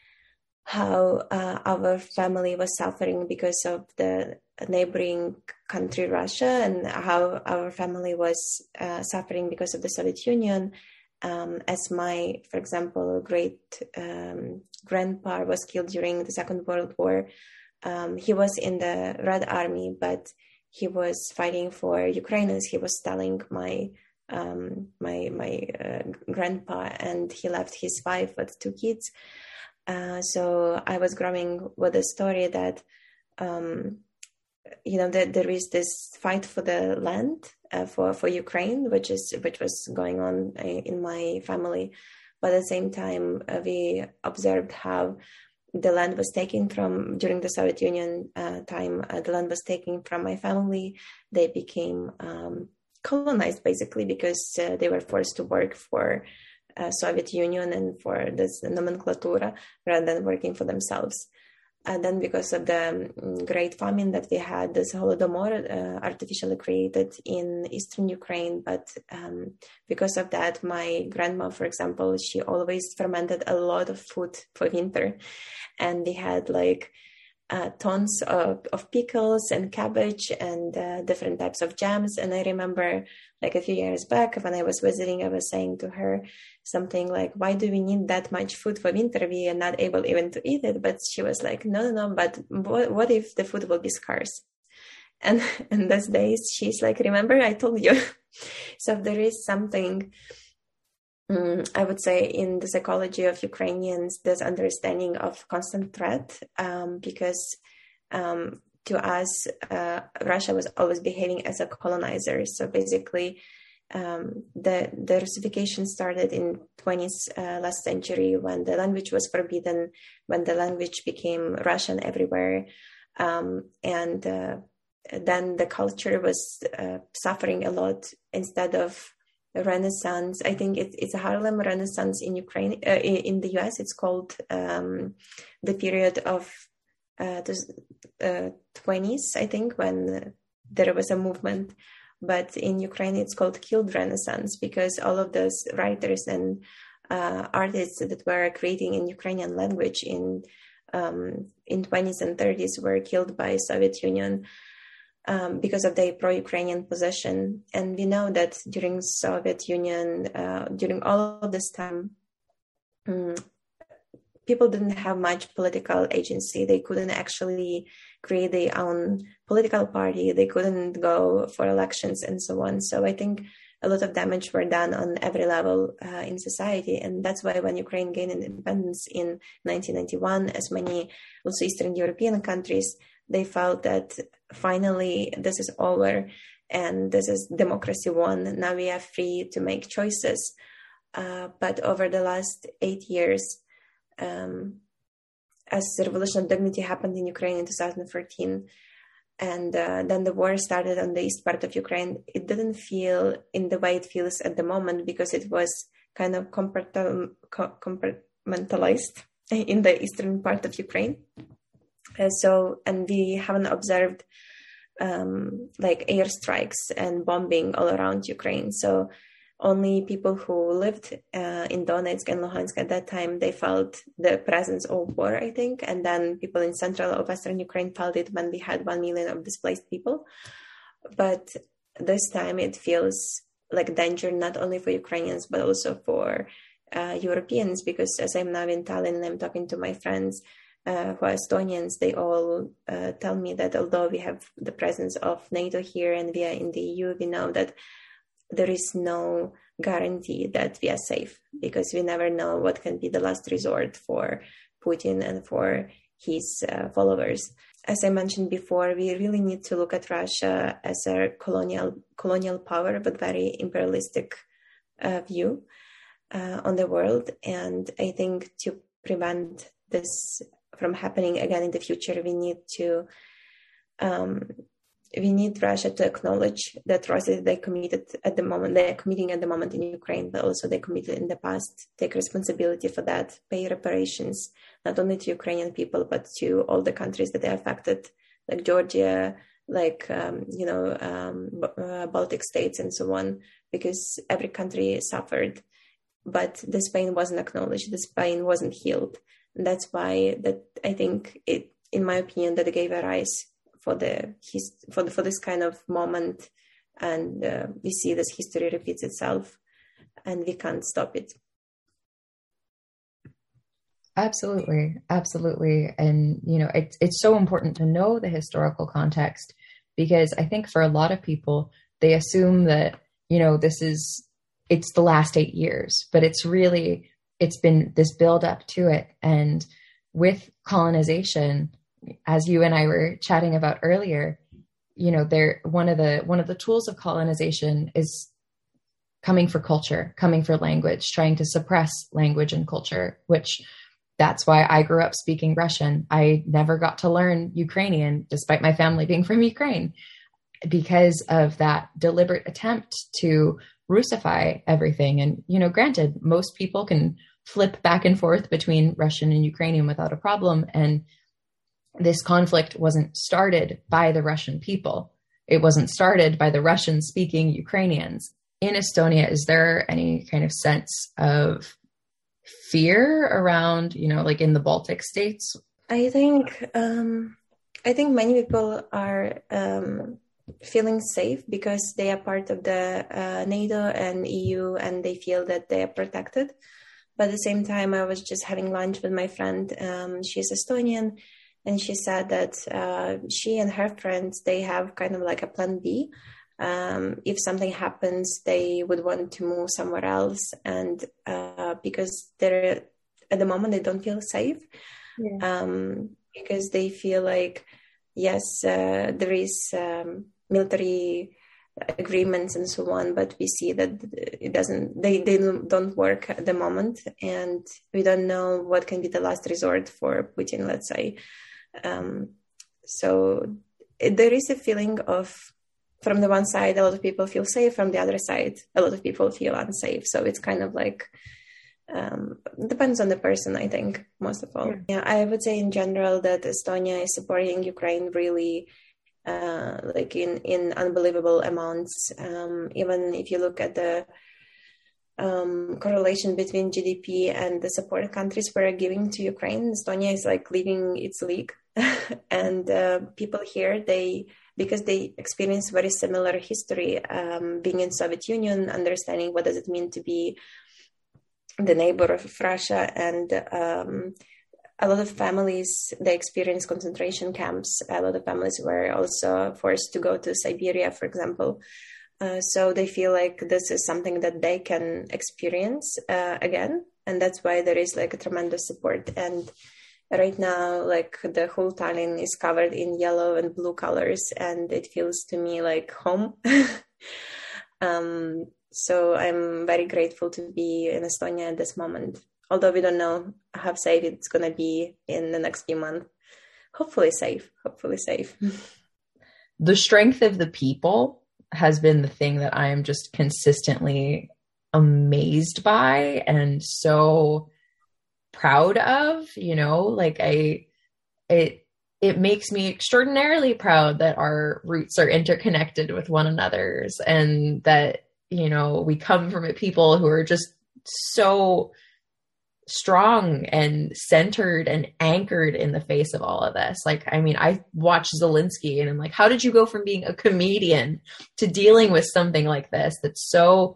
how uh, our family was suffering because of the neighboring country, Russia, and how our family was uh, suffering because of the Soviet Union. Um, as my, for example, great um, grandpa was killed during the Second World War. Um, he was in the Red Army, but he was fighting for Ukrainians. He was telling my um, my my uh, grandpa, and he left his wife with two kids. Uh, so I was growing with a story that um, you know that there is this fight for the land. Uh, for for Ukraine, which is which was going on in my family, but at the same time uh, we observed how the land was taken from during the Soviet Union uh, time. Uh, the land was taken from my family. They became um, colonized basically because uh, they were forced to work for uh, Soviet Union and for this nomenclatura rather than working for themselves. And then because of the um, great famine that we had, this Holodomor uh, artificially created in eastern Ukraine. But um, because of that, my grandma, for example, she always fermented a lot of food for winter. And they had like uh, tons of, of pickles and cabbage and uh, different types of jams. And I remember like a few years back when I was visiting, I was saying to her something like, why do we need that much food for winter? We are not able even to eat it. But she was like, no, no, no, but what, what if the food will be scarce? And in those days, she's like, remember, I told you. So there is something, um, I would say, in the psychology of Ukrainians, this understanding of constant threat, um, because um, to us, uh, Russia was always behaving as a colonizer. So basically, um, the, the Russification started in twentieth uh, last century when the language was forbidden, when the language became Russian everywhere. Um, and uh, then the culture was uh, suffering a lot instead of a Renaissance. I think it, it's a Harlem Renaissance in Ukraine, uh, in, in the U S. It's called um, the period of uh, the uh, twenties, I think, when there was a movement. But in Ukraine, it's called Killed Renaissance because all of those writers and uh, artists that were creating in Ukrainian language in um, in twenties and thirties were killed by Soviet Union um, because of their pro-Ukrainian position. And we know that during Soviet Union, uh, during all of this time, um, people didn't have much political agency. They couldn't actually create their own political party. They couldn't go for elections and so on. So I think a lot of damage were done on every level uh, in society. And that's why when Ukraine gained independence in nineteen ninety-one, as many also Eastern European countries, they felt that finally this is over and this is democracy won. Now we are free to make choices. Uh, but over the last eight years, um, as the Revolution of Dignity happened in Ukraine in two thousand fourteen, and uh, then the war started on the east part of Ukraine, it didn't feel in the way it feels at the moment because it was kind of compartmentalized in the eastern part of Ukraine. Uh, so, and we haven't observed um, like airstrikes and bombing all around Ukraine. So only people who lived uh, in Donetsk and Luhansk at that time, they felt the presence of war, I think. And then people in central or western Ukraine felt it when we had one million of displaced people. But this time it feels like danger, not only for Ukrainians, but also for uh, Europeans, because as I'm now in Tallinn and I'm talking to my friends uh, who are Estonians, they all uh, tell me that although we have the presence of NATO here and we are in the E U, we know that there is no guarantee that we are safe, because we never know what can be the last resort for Putin and for his uh, followers. As I mentioned before, we really need to look at Russia as a colonial colonial power, but very imperialistic uh, view uh, on the world. And I think to prevent this from happening again in the future, we need to um, we need Russia to acknowledge the atrocities they committed at the moment, they are committing at the moment in Ukraine, but also they committed in the past, take responsibility for that, pay reparations, not only to Ukrainian people, but to all the countries that are affected, like Georgia, like, um, you know, um, uh, Baltic states and so on, because every country suffered, but this pain wasn't acknowledged, this pain wasn't healed. And that's why that I think it, in my opinion, that gave a rise for the his for the, for this kind of moment, and uh, we see this history repeats itself, and we can't stop it. Absolutely, absolutely, and you know it's it's so important to know the historical context, because I think for a lot of people they assume that you know this is it's the last eight years, but it's really it's been this build up to it, and with colonization, as you and I were chatting about earlier, you know, there one of the one of the tools of colonization is coming for culture, coming for language, trying to suppress language and culture, which that's why I grew up speaking Russian. I never got to learn Ukrainian, despite my family being from Ukraine, because of that deliberate attempt to Russify everything. And, you know, granted, most people can flip back and forth between Russian and Ukrainian without a problem. And this conflict wasn't started by the Russian people. It wasn't started by the Russian-speaking Ukrainians. In Estonia, is there any kind of sense of fear around, you know, like in the Baltic states? I think um, I think many people are um, feeling safe because they are part of the uh, NATO and E U, and they feel that they are protected. But at the same time, I was just having lunch with my friend. Um, she's Estonian. And she said that uh, she and her friends, they have kind of like a plan B. Um, if something happens, they would want to move somewhere else. And uh, because they're, at the moment, they don't feel safe. Yeah. Um, because they feel like, yes, uh, there is um, military agreements and so on, but we see that it doesn't, they, they don't work at the moment. And we don't know what can be the last resort for Putin, let's say. Um, so it, there is a feeling of, from the one side, a lot of people feel safe. From the other side, a lot of people feel unsafe. So it's kind of like, um, depends on the person, I think, most of all. Yeah. yeah, I would say in general that Estonia is supporting Ukraine really, uh, like in, in unbelievable amounts. Um, even if you look at the um, correlation between G D P and the support countries we're giving to Ukraine, Estonia is like leaving its league. And uh, people here, they, because they experience very similar history, um, being in Soviet Union, understanding what does it mean to be the neighbor of Russia, and um, a lot of families, they experience concentration camps. A lot of families were also forced to go to Siberia, for example. Uh, so they feel like this is something that they can experience uh, again. And that's why there is like a tremendous support. And right now, like the whole Tallinn is covered in yellow and blue colors, and it feels to me like home. um, so I'm very grateful to be in Estonia at this moment. Although we don't know how safe it's going to be in the next few months. Hopefully safe, hopefully safe. The strength of the people has been the thing that I am just consistently amazed by and so proud of, you know, like I, it, it makes me extraordinarily proud that our roots are interconnected with one another's, and that, you know, we come from a people who are just so strong and centered and anchored in the face of all of this. Like, I mean, I watch Zelensky and I'm like, how did you go from being a comedian to dealing with something like this that's so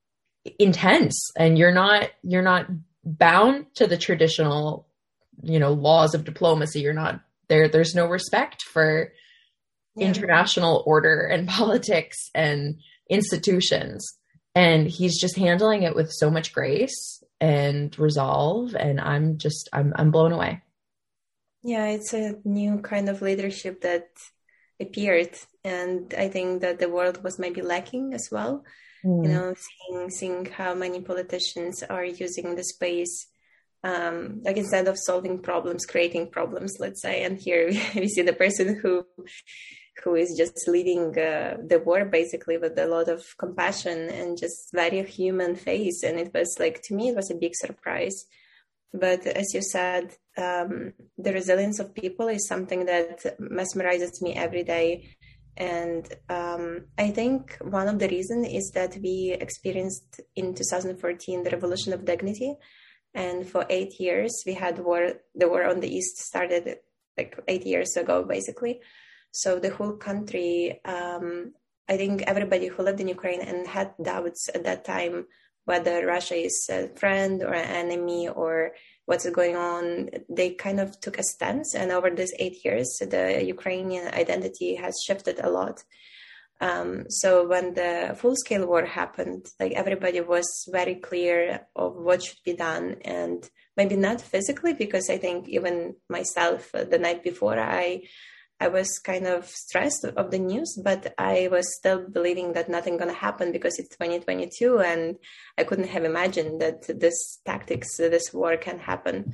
intense, and you're not, you're not bound to the traditional, you know, laws of diplomacy. You're not there. There's no respect for yeah. international order and politics and institutions. And he's just handling it with so much grace and resolve. And I'm just, I'm, I'm blown away. Yeah, it's a new kind of leadership that appeared. And I think that the world was maybe lacking as well. Mm. You know, seeing, seeing how many politicians are using the space, um, like instead of solving problems, creating problems, let's say. And here we see the person who who is just leading uh, the war basically with a lot of compassion and just very human face. And it was like, to me, it was a big surprise. But as you said, um, the resilience of people is something that mesmerizes me every day. And um, I think one of the reasons is that we experienced in two thousand fourteen the Revolution of Dignity. And for eight years, we had war. The war on the East started like eight years ago, basically. So the whole country, um, I think everybody who lived in Ukraine and had doubts at that time whether Russia is a friend or an enemy or what's going on, they kind of took a stance. And over these eight years, the Ukrainian identity has shifted a lot. Um, so when the full-scale war happened, like everybody was very clear of what should be done, and maybe not physically, because I think even myself, uh, the night before, I I was kind of stressed of the news, but I was still believing that nothing going to happen because it's twenty twenty-two, and I couldn't have imagined that this tactics, this war can happen.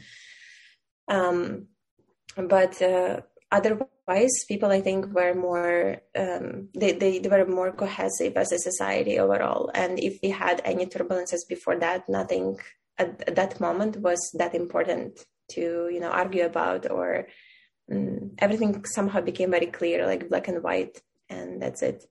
Um, but uh, otherwise, people, I think, were more, um, they, they, they were more cohesive as a society overall. And if we had any turbulences before that, nothing at, at that moment was that important to, you know, argue about, or um, everything somehow became very clear, like black and white, and that's it.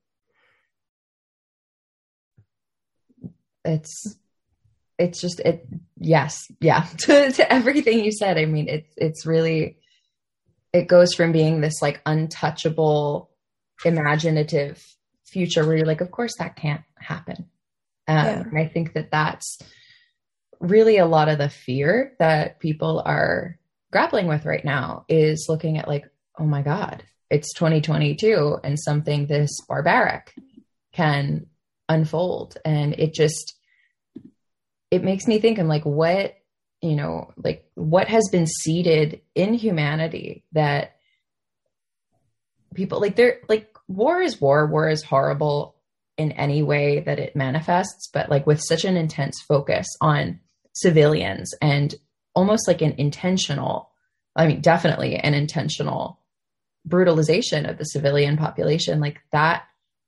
It's, it's just, it, yes. Yeah. to, to everything you said. I mean, it's, it's really, it goes from being this like untouchable, imaginative future where you're like, of course that can't happen. Um, yeah. And I think that that's really a lot of the fear that people are grappling with right now, is looking at like, oh my God, it's twenty twenty-two and something this barbaric can unfold. And it just, it makes me think, I'm like, what, you know, like what has been seeded in humanity that people like, they're like, war is war, war is horrible in any way that it manifests, but like with such an intense focus on civilians and almost like an intentional, I mean, definitely an intentional brutalization of the civilian population, like that.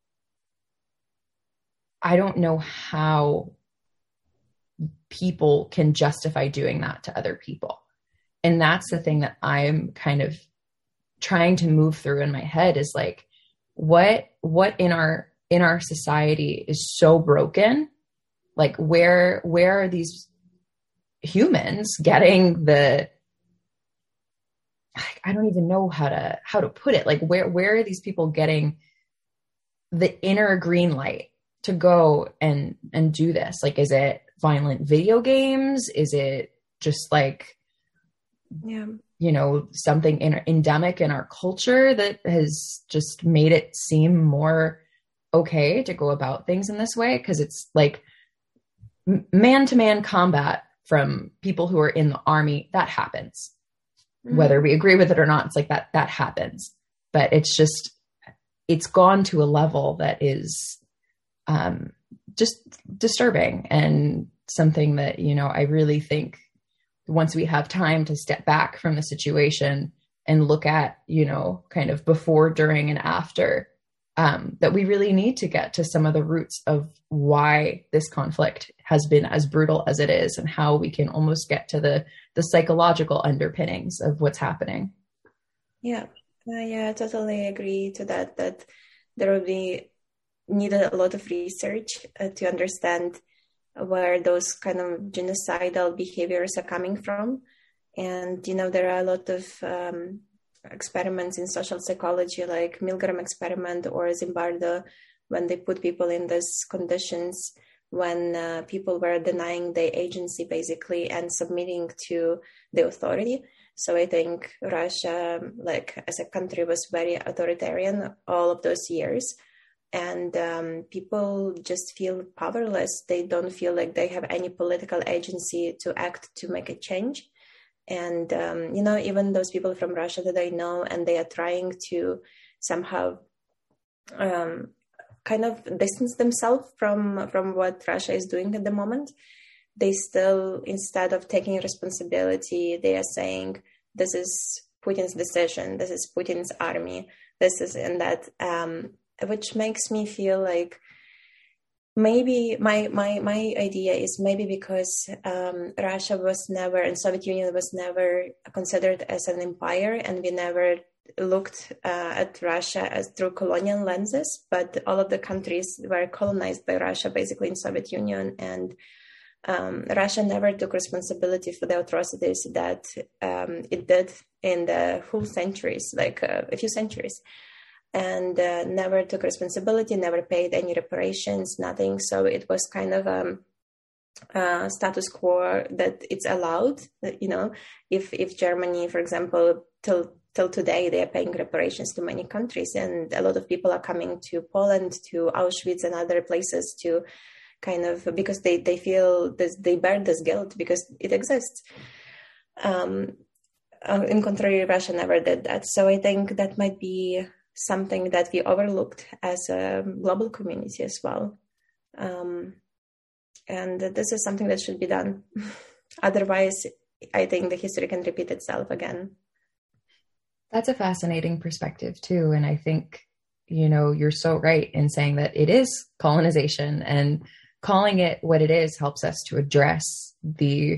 I don't know how people can justify doing that to other people. And that's the thing that I'm kind of trying to move through in my head, is like, what, what in our, in our society is so broken? Like where, where are these humans getting the, I don't even know how to, how to put it. Like where, where are these people getting the inner green light to go and, and do this? Like, is it violent video games? Is it just like yeah. you know, something in, endemic in our culture that has just made it seem more okay to go about things in this way. Cause it's like man to man combat from people who are in the army, that happens. Mm-hmm. Whether we agree with it or not, it's like that, that happens, but it's just, it's gone to a level that is, um, just disturbing and something that, you know, I really think once we have time to step back from the situation and look at, you know, kind of before, during, and after, um, that we really need to get to some of the roots of why this conflict has been as brutal as it is and how we can almost get to the, the psychological underpinnings of what's happening. Yeah. Uh, yeah, I totally agree to that, that there will be needed a lot of research uh, to understand where those kind of genocidal behaviors are coming from. And, you know, there are a lot of um, experiments in social psychology, like Milgram experiment or Zimbardo, when they put people in these conditions when uh, people were denying their agency, basically, and submitting to the authority. So I think Russia, like as a country, was very authoritarian all of those years. And um, people just feel powerless. They don't feel like they have any political agency to act to make a change. And, um, you know, even those people from Russia that I know, and they are trying to somehow um, kind of distance themselves from, from what Russia is doing at the moment. They still, instead of taking responsibility, they are saying, this is Putin's decision, this is Putin's army, this is and that, um, which makes me feel like maybe my my my idea is maybe because um, Russia was never, and Soviet Union was never considered as an empire, and we never looked uh, at Russia as through colonial lenses, but all of the countries were colonized by Russia, basically in Soviet Union, and um, Russia never took responsibility for the atrocities that um, it did in the whole centuries, like uh, a few centuries. And uh, never took responsibility, never paid any reparations, nothing. So it was kind of um, uh, status quo that it's allowed. You know, if if Germany, for example, till till today they are paying reparations to many countries, and a lot of people are coming to Poland, to Auschwitz, and other places to kind of because they they feel this, they bear this guilt because it exists. Um, uh, in contrary, Russia never did that. So I think that might be something that we overlooked as a global community as well. Um, and this is something that should be done. Otherwise, I think the history can repeat itself again. That's a fascinating perspective too. And I think, you know, you're so right in saying that it is colonization, and calling it what it is helps us to address the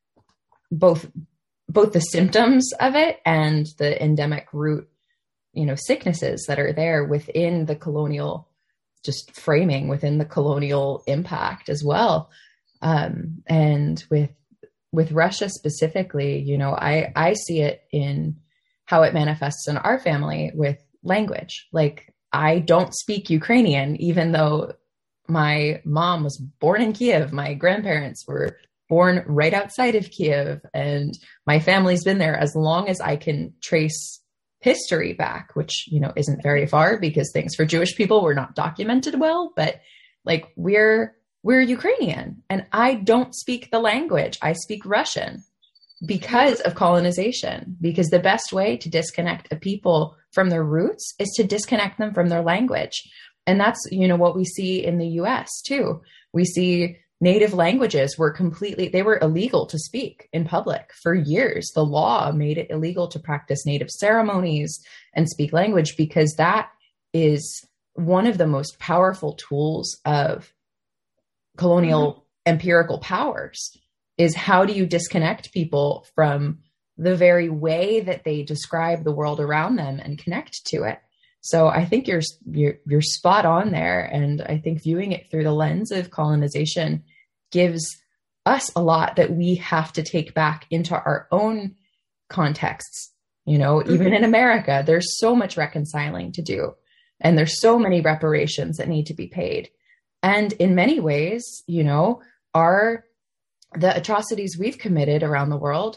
both, both the symptoms of it and the endemic root, you know, sicknesses that are there within the colonial just framing, within the colonial impact as well. Um, and with, with Russia specifically, you know, I, I see it in how it manifests in our family with language. Like, I don't speak Ukrainian, even though my mom was born in Kiev. My grandparents were born right outside of Kiev, and my family's been there as long as I can trace history back, which, you know, isn't very far because things for Jewish people were not documented well, but like we're, we're Ukrainian, and I don't speak the language. I speak Russian because of colonization, because the best way to disconnect a people from their roots is to disconnect them from their language. And that's, you know, what we see in the U S too. We see native languages were completely, they were illegal to speak in public for years. The law made it illegal to practice native ceremonies and speak language, because that is one of the most powerful tools of colonial mm-hmm. empirical powers, is how do you disconnect people from the very way that they describe the world around them and connect to it. So I think you're, you're, you're spot on there. And I think viewing it through the lens of colonization gives us a lot that we have to take back into our own contexts. You know, mm-hmm. even in America, there's so much reconciling to do, and there's so many reparations that need to be paid. And in many ways, you know, our, the atrocities we've committed around the world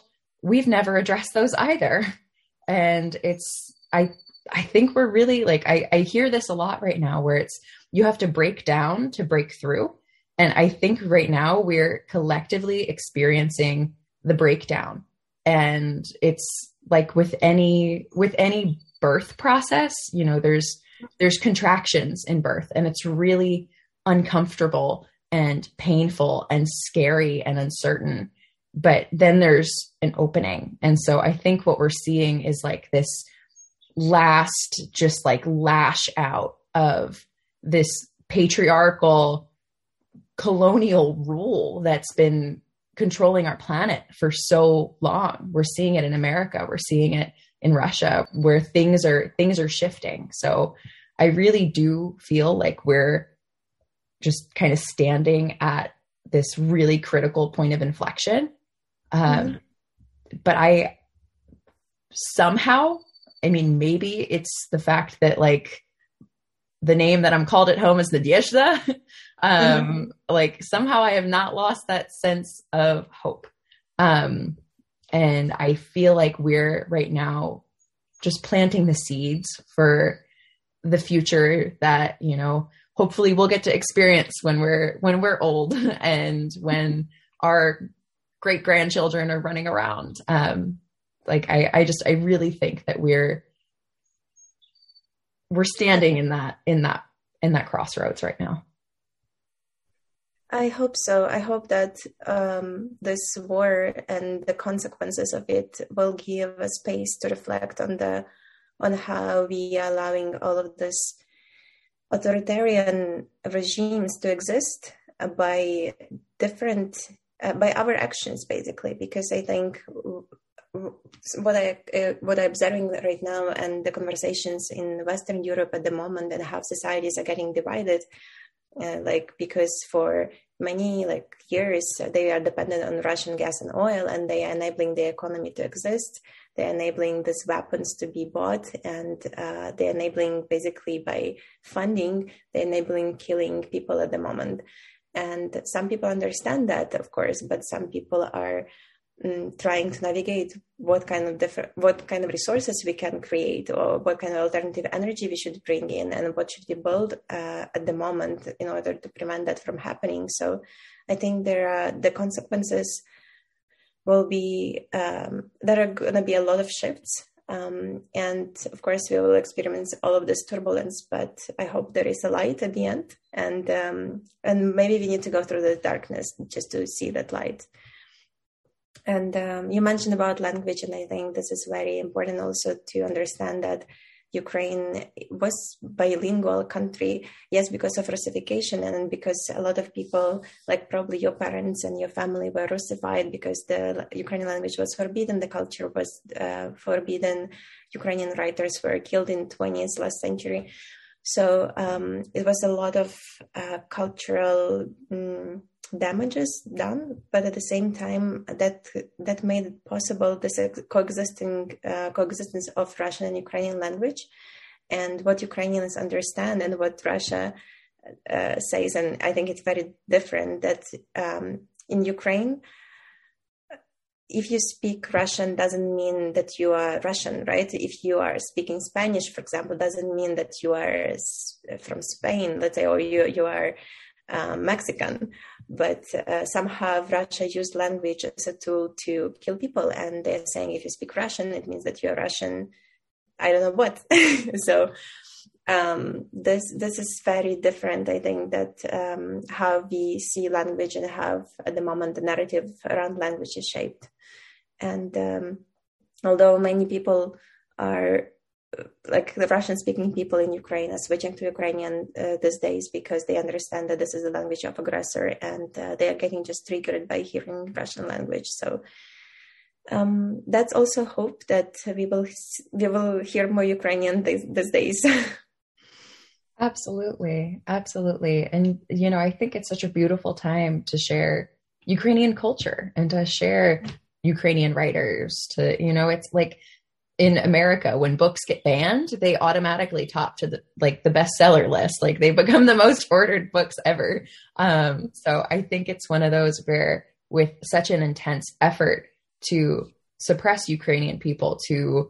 we've never addressed those either. And it's, I, I think we're really like, I, I hear this a lot right now where it's, you have to break down to break through. And I think right now we're collectively experiencing the breakdown. And it's like with any, with any birth process, you know, there's, there's contractions in birth, and it's really uncomfortable and painful and scary and uncertain. But then there's an opening. And so I think what we're seeing is like this last, just like lash out of this patriarchal colonial rule that's been controlling our planet for so long. We're seeing it in America. We're seeing it in Russia, where things are, things are shifting. So I really do feel like we're just kind of standing at this really critical point of inflection. Um, mm-hmm. But I somehow, I mean, maybe it's the fact that like the name that I'm called at home is Nadezhda. um, mm-hmm. Like somehow I have not lost that sense of hope. Um, and I feel like we're right now just planting the seeds for the future that, you know, hopefully we'll get to experience when we're, when we're old and when our great grandchildren are running around. Um, like I, I just, I really think that we're, we're standing in that, in that, in that crossroads right now. I hope so. I hope that um, this war and the consequences of it will give a space to reflect on the, on how we are allowing all of this authoritarian regimes to exist uh, by different, uh, by our actions, basically. Because I think what I uh, what I'm observing right now and the conversations in Western Europe at the moment and how societies are getting divided. Uh, like because for many like years they are dependent on Russian gas and oil, and they are enabling the economy to exist. They're enabling these weapons to be bought, and uh, they're enabling basically by funding, they're enabling killing people at the moment. And some people understand that, of course, but some people are um, trying to navigate what kind of different, what kind of resources we can create, or what kind of alternative energy we should bring in, and what should we build uh, at the moment in order to prevent that from happening. So I think there are the consequences will be, um, there are going to be a lot of shifts. Um, and of course we will experience all of this turbulence, but I hope there is a light at the end. And, um, and maybe we need to go through the darkness just to see that light. And um, you mentioned about language, and I think this is very important also to understand that Ukraine was bilingual country, yes, because of Russification, and because a lot of people, like probably your parents and your family, were Russified because the Ukrainian language was forbidden, the culture was uh, forbidden. Ukrainian writers were killed in twentieth last century. So um, it was a lot of uh, cultural um, damages done, but at the same time that that made it possible this coexisting uh, coexistence of Russian and Ukrainian language, and what Ukrainians understand and what Russia uh, says. And I think it's very different that um, in Ukraine, if you speak Russian doesn't mean that you are Russian, right? If you are speaking Spanish, for example, doesn't mean that you are from Spain, let's say, or you you are uh, Mexican. But uh, somehow Russia used language as a tool to kill people. And they're saying if you speak Russian, it means that you're Russian. I don't know what. so um, this this is very different. I think that um, how we see language and how at the moment the narrative around language is shaped. And um, although many people are like the Russian speaking people in Ukraine are switching to Ukrainian uh, these days because they understand that this is the language of aggressor, and uh, they are getting just triggered by hearing Russian language. So um, that's also hope that we will we will hear more Ukrainian these, these days. Absolutely. Absolutely. And, you know, I think it's such a beautiful time to share Ukrainian culture and to share Ukrainian writers to, you know, it's like, in America, when books get banned, they automatically top to the like the bestseller list. Like they become the most ordered books ever. Um, so I think it's one of those where, with such an intense effort to suppress Ukrainian people, to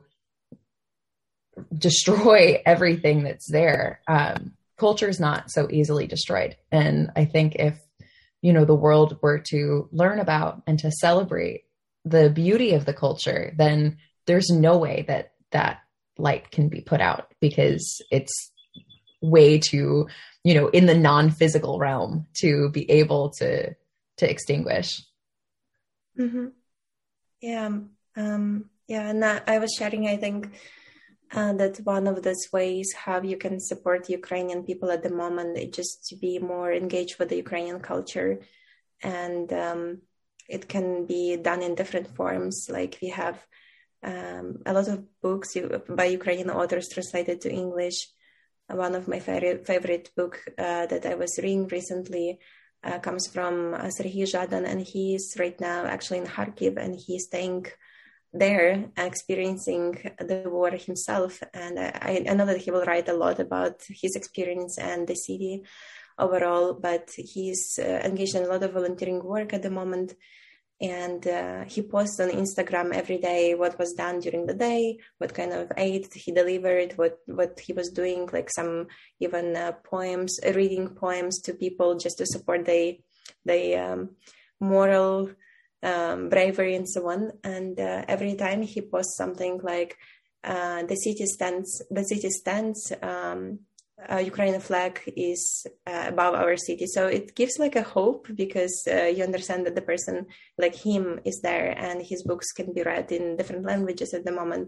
destroy everything that's there. Um, culture is not so easily destroyed. And I think if, you know, the world were to learn about and to celebrate the beauty of the culture, then there's no way that that light can be put out, because it's way too, you know, in the non-physical realm to be able to, to extinguish. Mm-hmm. Yeah. Um, yeah. And that, I was sharing, I think, uh, that one of those ways how you can support Ukrainian people at the moment is just to be more engaged with the Ukrainian culture. And um, it can be done in different forms. Like we have um, a lot of books by Ukrainian authors translated to English. One of my favorite, favorite book uh, that I was reading recently uh, comes from uh, Serhiy Zhadan, and he's right now actually in Kharkiv, and he's staying there, experiencing the war himself. And I, I know that he will write a lot about his experience and the city overall, but he's uh, engaged in a lot of volunteering work at the moment. And uh, he posts on Instagram every day what was done during the day, what kind of aid he delivered, what, what he was doing, like some even uh, poems, uh, reading poems to people just to support the, the um, moral um, bravery and so on. And uh, every time he posts something like uh, the city stands, the city stands, um, Uh, Ukrainian flag is uh, above our city. So it gives like a hope, because uh, you understand that the person like him is there, and his books can be read in different languages at the moment.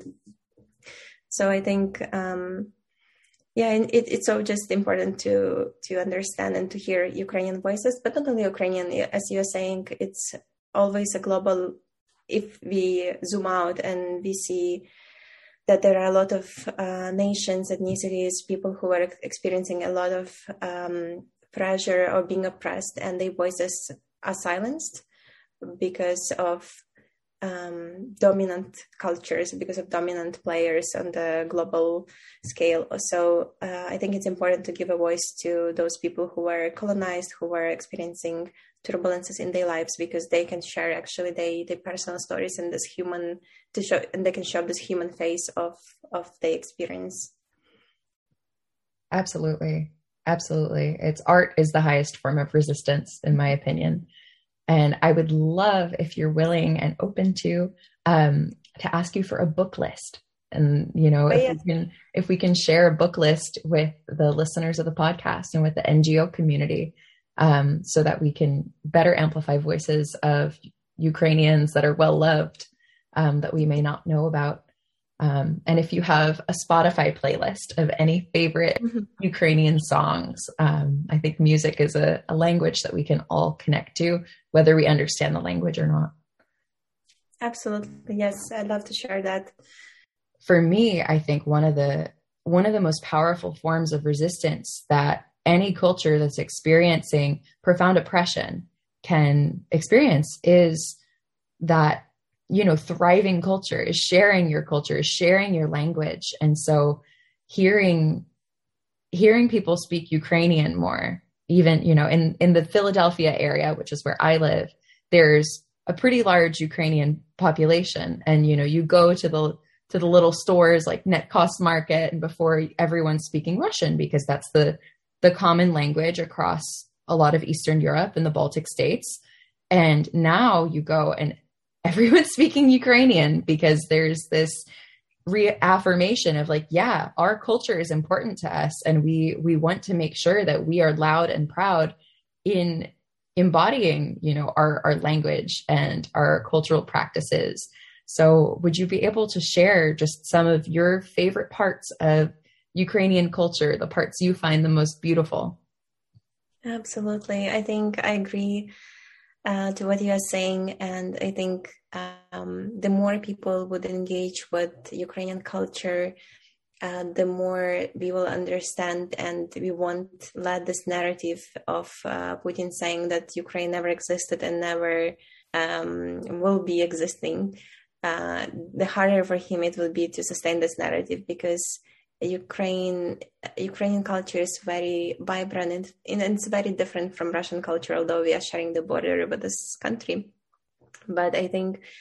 So I think, um, yeah, it, it's so just important to to understand and to hear Ukrainian voices, but not only Ukrainian, as you're saying, it's always a global, if we zoom out and we see that there are a lot of uh, nations, ethnicities, people who are experiencing a lot of um, pressure or being oppressed, and their voices are silenced because of um, dominant cultures, because of dominant players on the global scale. So uh, I think it's important to give a voice to those people who are colonized, who are experiencing turbulences in their lives, because they can share actually their, their personal stories and this human to show, and they can show this human face of of the experience. Absolutely, absolutely. It's art is the highest form of resistance, in my opinion. And I would love if you're willing and open to um, to ask you for a book list. And you know, oh, if yeah. we can if we can share a book list with the listeners of the podcast and with the N G O community. Um, so that we can better amplify voices of Ukrainians that are well loved, um, that we may not know about. Um, and if you have a Spotify playlist of any favorite mm-hmm. Ukrainian songs, um, I think music is a, a language that we can all connect to, whether we understand the language or not. Absolutely. Yes. I'd love to share that. For me, I think one of the, one of the most powerful forms of resistance that any culture that's experiencing profound oppression can experience is that, you know, thriving culture is sharing your culture, is sharing your language. And so hearing, hearing people speak Ukrainian more, even, you know, in, in the Philadelphia area, which is where I live, there's a pretty large Ukrainian population. And, you know, you go to the, to the little stores like Netcost Market, and before everyone's speaking Russian, because that's the, the common language across a lot of Eastern Europe and the Baltic states. And now you go and everyone's speaking Ukrainian, because there's this reaffirmation of like, yeah, our culture is important to us. And we, we want to make sure that we are loud and proud in embodying, you know, our, our language and our cultural practices. So would you be able to share just some of your favorite parts of Ukrainian culture, the parts you find the most beautiful? Absolutely. I think I agree uh, to what you are saying. And I think um, the more people would engage with Ukrainian culture, uh, the more we will understand, and we won't let this narrative of uh, Putin saying that Ukraine never existed and never um, will be existing. Uh, the harder for him it will be to sustain this narrative, because Ukraine, Ukrainian culture is very vibrant, and, and it's very different from Russian culture, although we are sharing the border with this country. But I think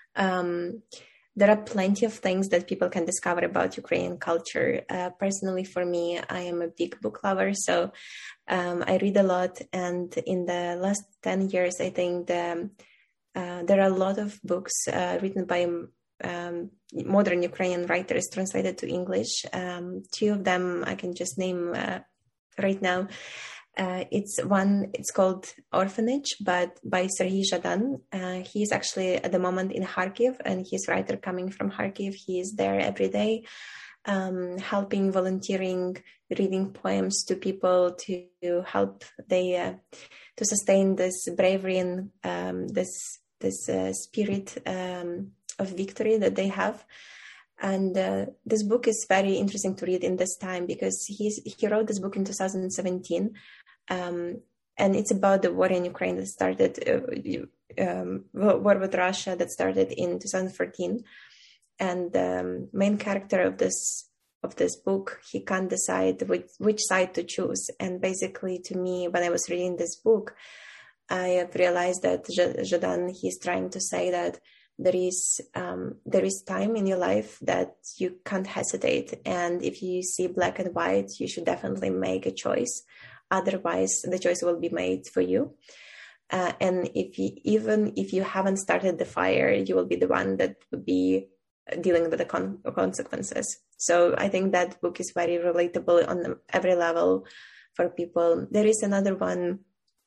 Um, there are plenty of things that people can discover about Ukrainian culture. Uh, personally, for me, I am a big book lover, so um, I read a lot. And in the last ten years, I think the, uh, there are a lot of books uh, written by um, modern Ukrainian writers translated to English. Um, two of them I can just name uh, right now. Uh, it's one, it's called Orphanage, but by Serhiy Zhadan. Uh, he's actually at the moment in Kharkiv, and he's a writer coming from Kharkiv. He is there every day, um, helping, volunteering, reading poems to people to help they uh, to sustain this bravery and um, this this uh, spirit um, of victory that they have. And uh, this book is very interesting to read in this time because he's, he wrote this book in two thousand seventeen. Um, and it's about the war in Ukraine that started, uh, um, war with Russia that started in two thousand fourteen. And the um, main character of this of this book, he can't decide which, which side to choose. And basically, to me, when I was reading this book, I have realized that Zhadan, he's trying to say that there is um, there is time in your life that you can't hesitate. And if you see black and white, you should definitely make a choice. Otherwise, the choice will be made for you. Uh, and if you, even if you haven't started the fire, you will be the one that will be dealing with the con- consequences. So I think that book is very relatable on every level for people. There is another one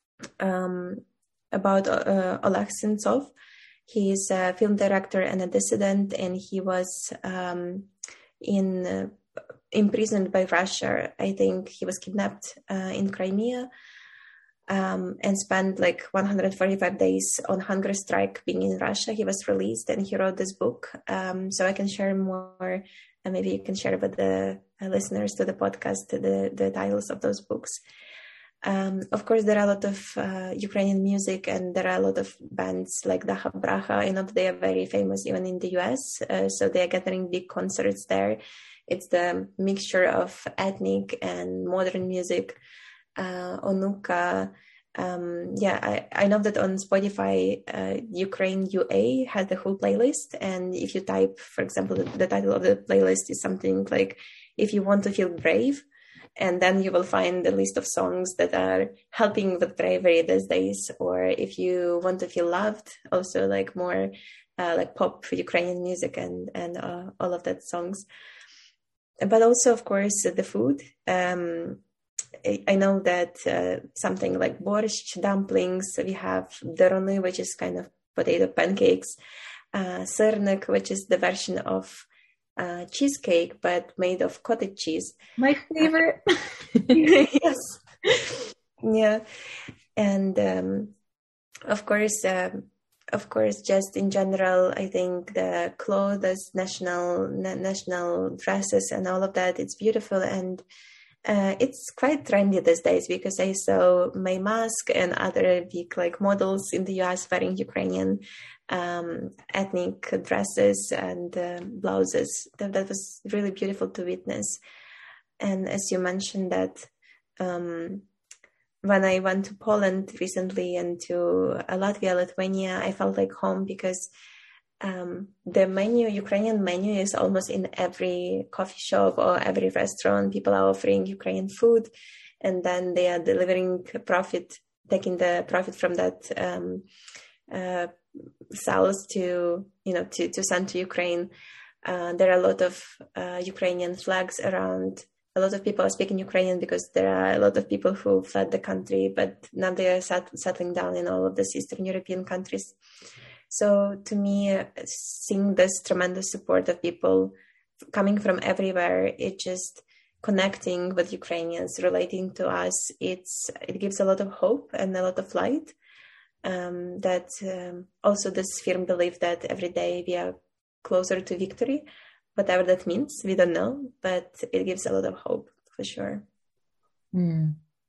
um, about uh, Oleg Sentsov. He's a film director and a dissident, and he was um, in uh, imprisoned by Russia. I think he was kidnapped uh, in Crimea um, and spent like one hundred forty-five days on hunger strike being in Russia. He was released and he wrote this book. Um, so I can share more, and maybe you can share with the uh, listeners to the podcast the, the titles of those books. Um, of course, there are a lot of uh, Ukrainian music, and there are a lot of bands like Daha Bracha. I know that they are very famous even in the U S, uh, so they are gathering big concerts there. It's the mixture of ethnic and modern music. Uh, Onuka, um, yeah, I, I know that on Spotify, uh, Ukraine U A has the whole playlist, and if you type, for example, the, the title of the playlist is something like "If You Want to Feel Brave," and then you will find a list of songs that are helping with bravery these days. Or if you want to feel loved, also like more uh, like pop Ukrainian music and, and uh, all of that songs. But also, of course, the food. Um, I, I know that uh, something like borscht, dumplings, we have derony, which is kind of potato pancakes, uh, syrnik, which is the version of Uh, cheesecake, but made of cottage cheese. My favorite. Yes. Yeah. And um, of course, um, of course, just in general, I think the clothes, national na- national dresses, and all of that, it's beautiful, and uh, it's quite trendy these days because I saw May Mask and other big like models in the U S wearing Ukrainian um ethnic dresses and uh, blouses. That, that was really beautiful to witness. And as you mentioned that um when I went to Poland recently and to uh, Latvia, Lithuania, I felt like home because um the menu, Ukrainian menu, is almost in every coffee shop or every restaurant. People are offering Ukrainian food, and then they are delivering profit, taking the profit from that um uh sales to, you know, to, to send to Ukraine. Uh, there are a lot of uh, Ukrainian flags around. A lot of people are speaking Ukrainian because there are a lot of people who fled the country, but now they are sat- settling down in all of these Eastern European countries. So to me, uh, seeing this tremendous support of people coming from everywhere, it just connecting with Ukrainians, relating to us, it's it gives a lot of hope and a lot of light. Um, that um, also this firm belief that every day we are closer to victory, whatever that means, we don't know, but it gives a lot of hope for sure. Mm.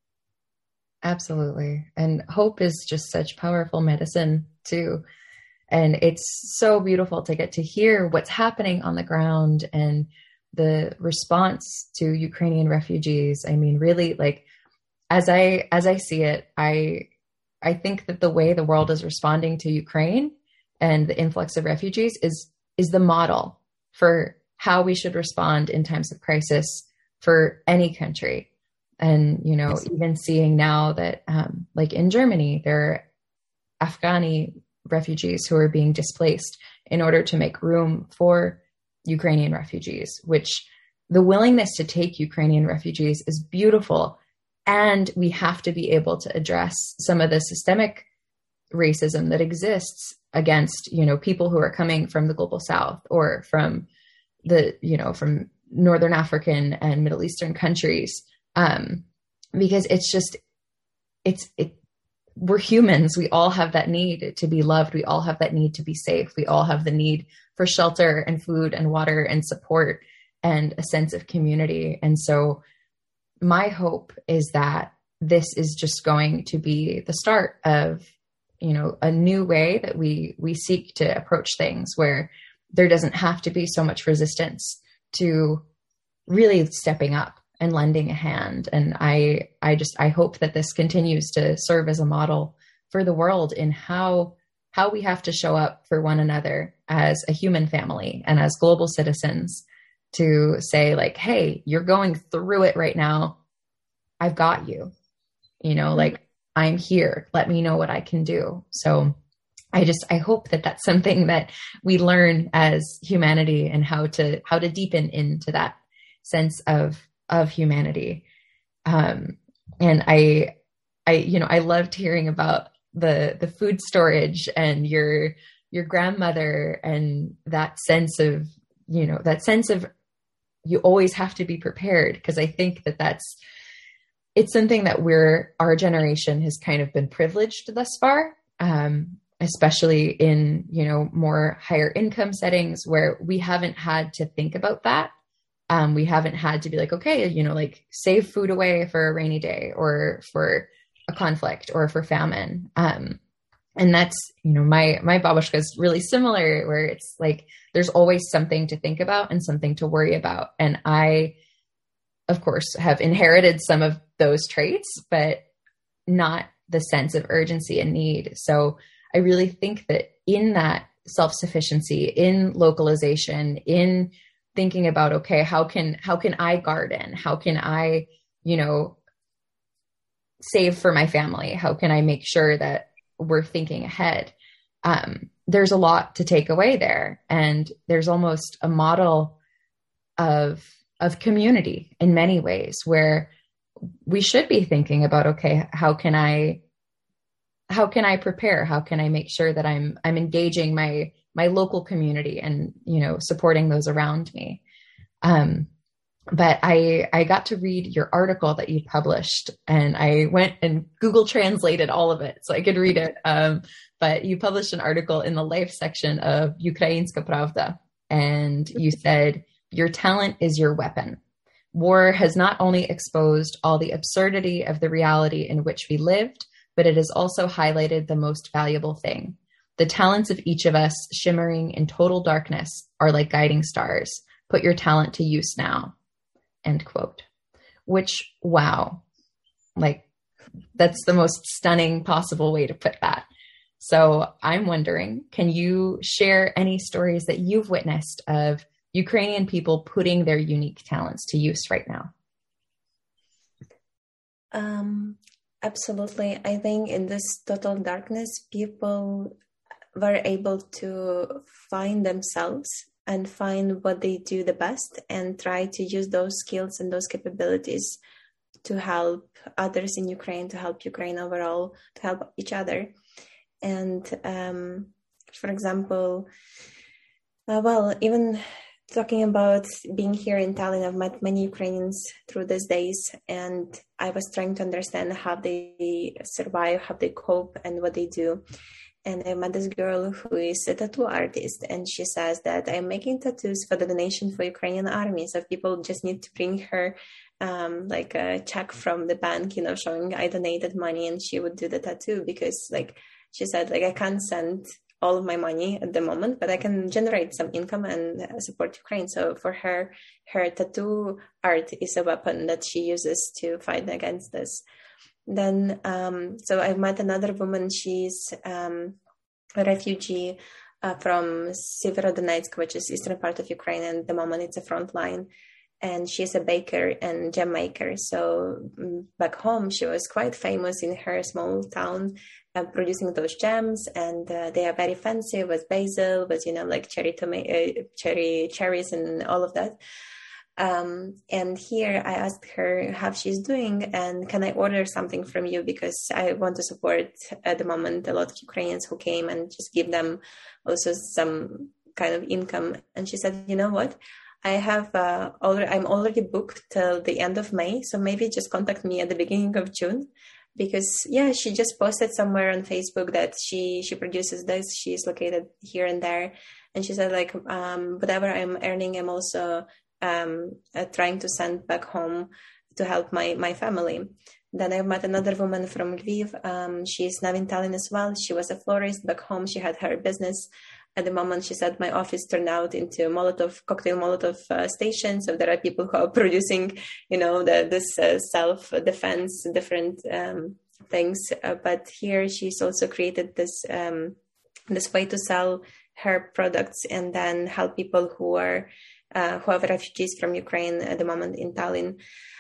Absolutely. And hope is just such powerful medicine too. And it's so beautiful to get to hear what's happening on the ground and the response to Ukrainian refugees. I mean, really, like, as I, as I see it, I, I think that the way the world is responding to Ukraine and the influx of refugees is, is the model for how we should respond in times of crisis for any country. And, you know, even seeing now that, um, like in Germany, there are Afghani refugees who are being displaced in order to make room for Ukrainian refugees, which the willingness to take Ukrainian refugees is beautiful. And we have to be able to address some of the systemic racism that exists against, you know, people who are coming from the global South or from the, you know, from Northern African and Middle Eastern countries. Um, because it's just, it's, it, we're humans. We all have that need to be loved. We all have that need to be safe. We all have the need for shelter and food and water and support and a sense of community. And so my hope is that this is just going to be the start of, you know, a new way that we, we seek to approach things where there doesn't have to be so much resistance to really stepping up and lending a hand. And I, I just, I hope that this continues to serve as a model for the world in how, how we have to show up for one another as a human family and as global citizens to say like, hey, you're going through it right now. I've got you, you know, like I'm here. Let me know what I can do. So I just, I hope that that's something that we learn as humanity and how to, how to deepen into that sense of, of humanity. Um, and I, I, you know, I loved hearing about the, the food storage and your, your grandmother and that sense of, you know, that sense of you always have to be prepared. Cause I think that that's, it's something that we're, our generation has kind of been privileged thus far. Um, especially in, you know, more higher income settings where we haven't had to think about that. Um, we haven't had to be like, okay, you know, like save food away for a rainy day or for a conflict or for famine. Um, and that's, you know, my, my babushka is really similar where it's like, there's always something to think about and something to worry about. And I, of course, have inherited some of those traits, but not the sense of urgency and need. So I really think that in that self-sufficiency, in localization, in thinking about, okay, how can, how can I garden? How can I, you know, save for my family? How can I make sure that we're thinking ahead? Um, there's a lot to take away there. And there's almost a model of, of community in many ways where we should be thinking about, okay, how can I, how can I prepare? How can I make sure that I'm, I'm engaging my, my local community and, you know, supporting those around me. Um, but I, I got to read your article that you published and I went and Google translated all of it so I could read it. Um, but you published an article in the life section of Ukrainska Pravda. And you said, your talent is your weapon. War has not only exposed all the absurdity of the reality in which we lived, but it has also highlighted the most valuable thing. The talents of each of us shimmering in total darkness are like guiding stars. Put your talent to use now. End quote. Which, wow, like that's the most stunning possible way to put that. So I'm wondering, can you share any stories that you've witnessed of Ukrainian people putting their unique talents to use right now? Um, absolutely. I think in this total darkness, people were able to find themselves and find what they do the best and try to use those skills and those capabilities to help others in Ukraine, to help Ukraine overall, to help each other. And um, for example, uh, well, even talking about being here in Tallinn, I've met many Ukrainians through these days, and I was trying to understand how they survive, how they cope, and what they do. And I met this girl who is a tattoo artist, and she says that I'm making tattoos for the donation for Ukrainian army. So people just need to bring her um, like a check from the bank, you know, showing I donated money, and she would do the tattoo because, like she said, like I can't send all of my money at the moment, but I can generate some income and support Ukraine. So for her, her tattoo art is a weapon that she uses to fight against this. Then, um, so I met another woman. She's um, a refugee uh, from Severodonetsk, which is eastern part of Ukraine, and at the moment it's a front line. And she's a baker and gem maker. So back home, she was quite famous in her small town, uh, producing those gems, and uh, they are very fancy with basil, with, you know, like cherry tomato, uh, cherry cherries, and all of that. Um, and here I asked her how she's doing, and can I order something from you, because I want to support at the moment a lot of Ukrainians who came, and just give them also some kind of income. And she said, you know what? I have uh, already, I'm already booked till the end of May, so maybe just contact me at the beginning of June, because yeah, she just posted somewhere on Facebook that she she produces this. She's located here and there, and she said like um, whatever I'm earning, I'm also um, uh, trying to send back home to help my my family. Then I met another woman from Lviv. Um, she's now in Tallinn as well. She was a florist back home. She had her business. At the moment, she said, my office turned out into Molotov, cocktail Molotov uh, station. So there are people who are producing, you know, the, this uh, self-defense, different um, things. Uh, but here she's also created this um, this way to sell her products and then help people who are uh, who have refugees from Ukraine at the moment in Tallinn.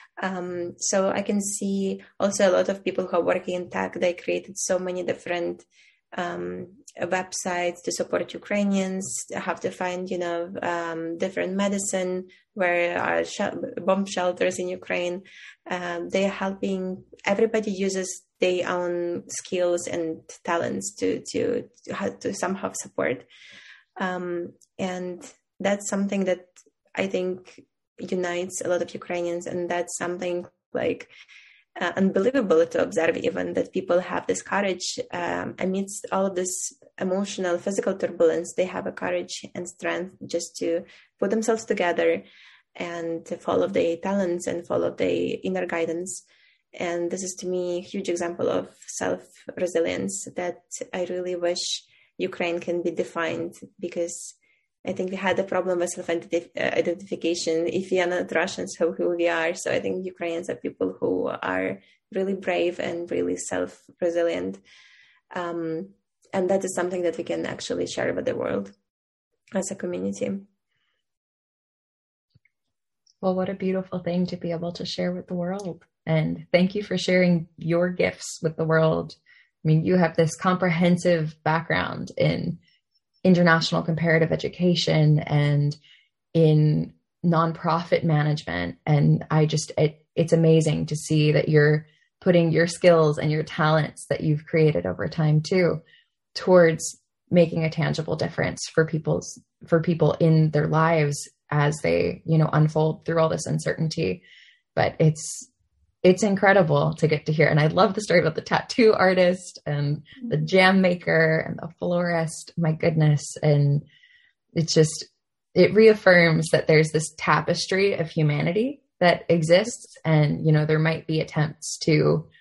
Um, so I can see also a lot of people who are working in tech. They created so many different um, websites to support Ukrainians, have to find, you know, um, different medicine, where are sh- bomb shelters in Ukraine. Um, they're helping, everybody uses their own skills and talents to, to, to, to somehow support. Um, and that's something that I think unites a lot of Ukrainians. And that's something like Uh, unbelievable to observe, even that people have this courage um, amidst all of this emotional, physical turbulence. They have a courage and strength just to put themselves together and to follow their talents and follow their inner guidance. And this is, to me, a huge example of self-resilience that I really wish Ukraine can be defined, because I think we had a problem with self-identification. If we are not Russians, who, who we are. So I think Ukrainians are people who are really brave and really self-resilient. Um, and that is something that we can actually share with the world as a community. Well, what a beautiful thing to be able to share with the world. And thank you for sharing your gifts with the world. I mean, you have this comprehensive background in international comparative education and in nonprofit management. And I just, it, it's amazing to see that you're putting your skills and your talents that you've created over time too, towards making a tangible difference for people's, for people in their lives as they, you know, unfold through all this uncertainty. But it's, it's incredible to get to hear. And I love the story about the tattoo artist and the jam maker and the florist. My goodness. And it's just, it reaffirms that there's this tapestry of humanity that exists. And, you know, there might be attempts to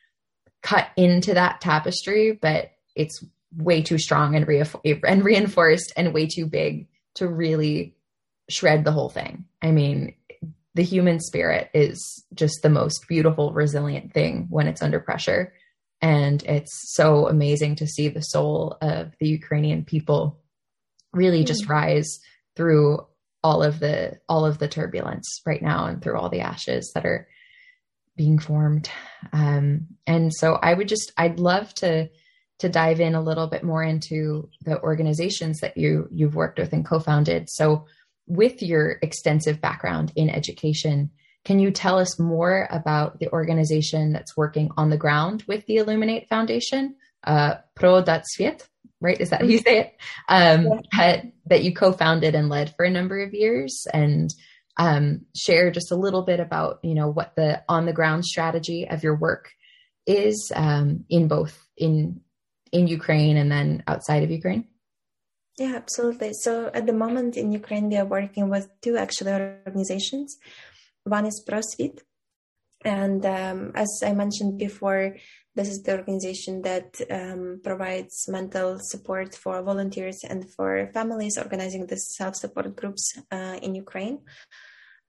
cut into that tapestry, but it's way too strong and, re- and reinforced and way too big to really shred the whole thing. I mean, the human spirit is just the most beautiful, resilient thing when it's under pressure. And it's so amazing to see the soul of the Ukrainian people really mm. just rise through all of the, all of the turbulence right now and through all the ashes that are being formed. Um, and so I would just, I'd love to, to dive in a little bit more into the organizations that you, you've worked with and co-founded. So with your extensive background in education, can you tell us more about the organization that's working on the ground with the Illuminate Foundation, uh, Pro.Sviet, right? Is that how you say it? Um, yeah. that, that you co-founded and led for a number of years, and um, share just a little bit about, you know, what the on the ground strategy of your work is um, in both in, in Ukraine and then outside of Ukraine. Yeah, absolutely. So at the moment in Ukraine, we are working with two actually organizations. One is ProSvit. And um, as I mentioned before, this is the organization that um, provides mental support for volunteers and for families organizing the self-support groups uh, in Ukraine.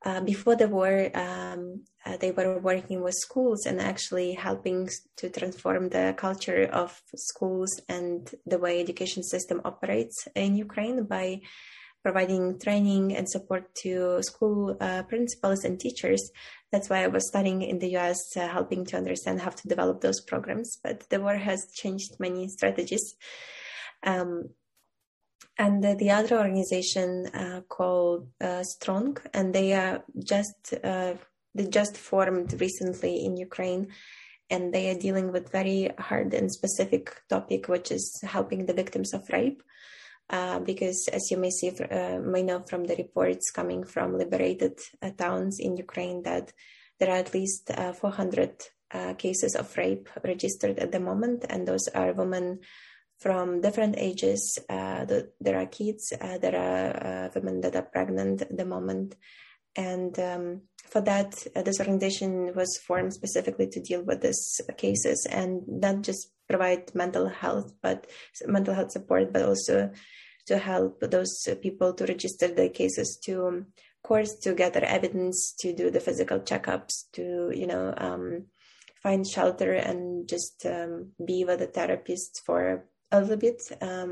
uh, before the war, um, uh, they were working with schools and actually helping to transform the culture of schools and the way education system operates in Ukraine by providing training and support to school uh, principals and teachers. That's why I was studying in the U S, uh, helping to understand how to develop those programs. But the war has changed many strategies. Um, and the, the other organization uh, called uh, Strong, and they are just uh, they just formed recently in Ukraine, and they are dealing with very hard and specific topic, which is helping the victims of rape. Uh, because as you may see, uh, may know from the reports coming from liberated uh, towns in Ukraine, that there are at least uh, four hundred uh, cases of rape registered at the moment, and those are women from different ages. Uh, the, there are kids, uh, there are uh, women that are pregnant at the moment, and um, for that, uh, this organization was formed specifically to deal with these cases and not just provide mental health, but mental health support, but also to help those people to register their cases to courts, to gather evidence, to do the physical checkups, to, you know, um, find shelter and just um, be with a therapist for a little bit. Um,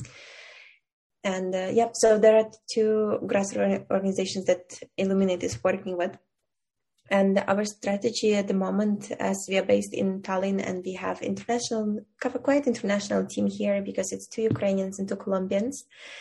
and uh, yeah, so there are two grassroots organizations that Illuminate is working with. And our strategy at the moment, as we are based in Tallinn and we have international, quite international team here, because it's two Ukrainians and two Colombians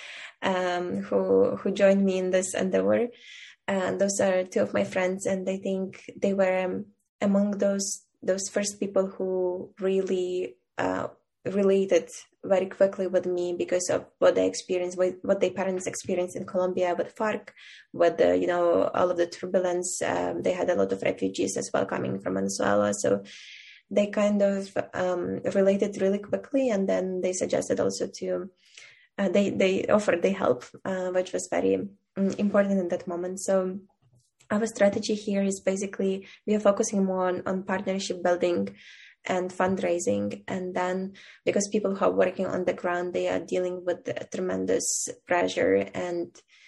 um, who who joined me in this endeavor. And those are two of my friends, and I think they were um, among those those first people who really uh, related very quickly with me because of what they experienced, what their parents experienced in Colombia with FARC, with the, you know, all of the turbulence. Um, they had a lot of refugees as well coming from Venezuela. So they kind of um, related really quickly. And then they suggested also to, uh, they, they offered their help, uh, which was very um, important in that moment. So our strategy here is basically, we are focusing more on, on partnership building and fundraising. And then because people who are working on the ground, they are dealing with tremendous pressure and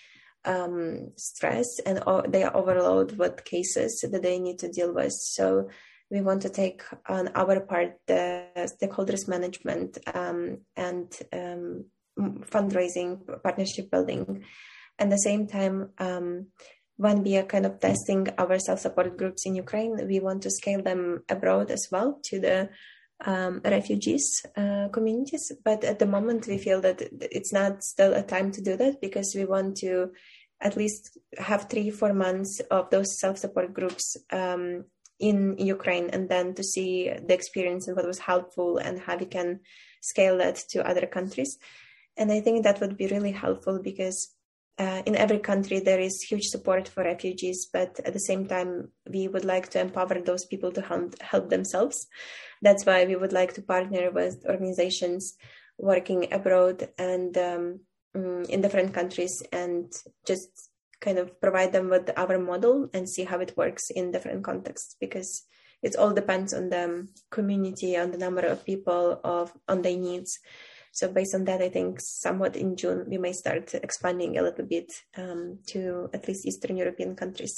um, stress, and o- they are overloaded with cases that they need to deal with. So we want to take on our part the stakeholders management um, and um, fundraising, partnership building. At the same time, um, when we are kind of testing our self-support groups in Ukraine, we want to scale them abroad as well to the um, refugees uh, communities. But at the moment, we feel that it's not still a time to do that, because we want to at least have three, four months of those self-support groups um, in Ukraine, and then to see the experience and what was helpful and how we can scale that to other countries. And I think that would be really helpful, because Uh, in every country, there is huge support for refugees, but at the same time, we would like to empower those people to help, help themselves. That's why we would like to partner with organizations working abroad and um, in different countries, and just kind of provide them with our model and see how it works in different contexts, because it all depends on the community, on the number of people, of on their needs. So based on that, I think somewhat in June, we may start expanding a little bit um, to at least Eastern European countries.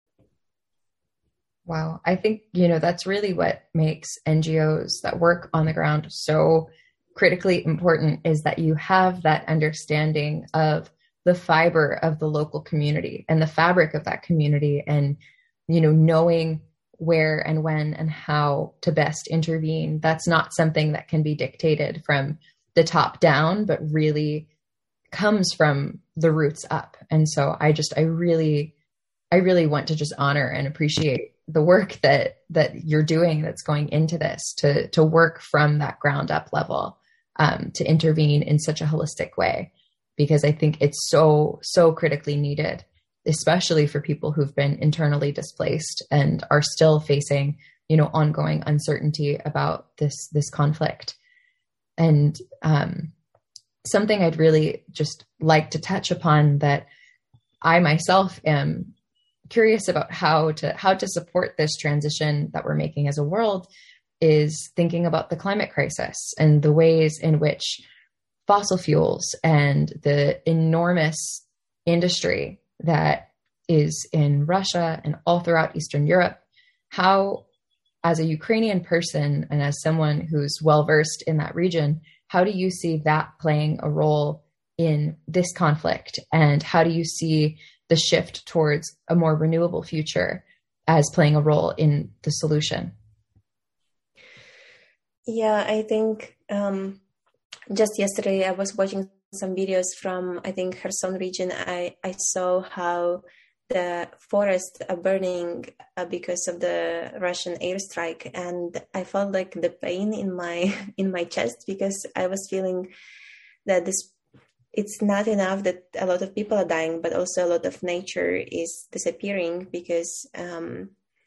Wow. I think, you know, that's really what makes N G Os that work on the ground so critically important, is that you have that understanding of the fiber of the local community and the fabric of that community, and, you know, knowing where and when and how to best intervene. That's not something that can be dictated from the top down, but really comes from the roots up. And so I just, I really, I really want to just honor and appreciate the work that, that you're doing that's going into this, to, to work from that ground up level, um, to intervene in such a holistic way, because I think it's so, so critically needed, especially for people who've been internally displaced and are still facing, you know, ongoing uncertainty about this, this conflict. And um, something I'd really just like to touch upon, that I myself am curious about how to how to support this transition that we're making as a world, is thinking about the climate crisis and the ways in which fossil fuels and the enormous industry that is in Russia and all throughout Eastern Europe. How, as a Ukrainian person and as someone who's well-versed in that region, how do you see that playing a role in this conflict? And how do you see the shift towards a more renewable future as playing a role in the solution? Yeah, I think um, just yesterday I was watching some videos from, I think, Kherson region. I, I saw how the forests are burning uh, because of the Russian airstrike, and I felt like the pain in my in my chest, because I was feeling that this it's not enough that a lot of people are dying, but also a lot of nature is disappearing, because um,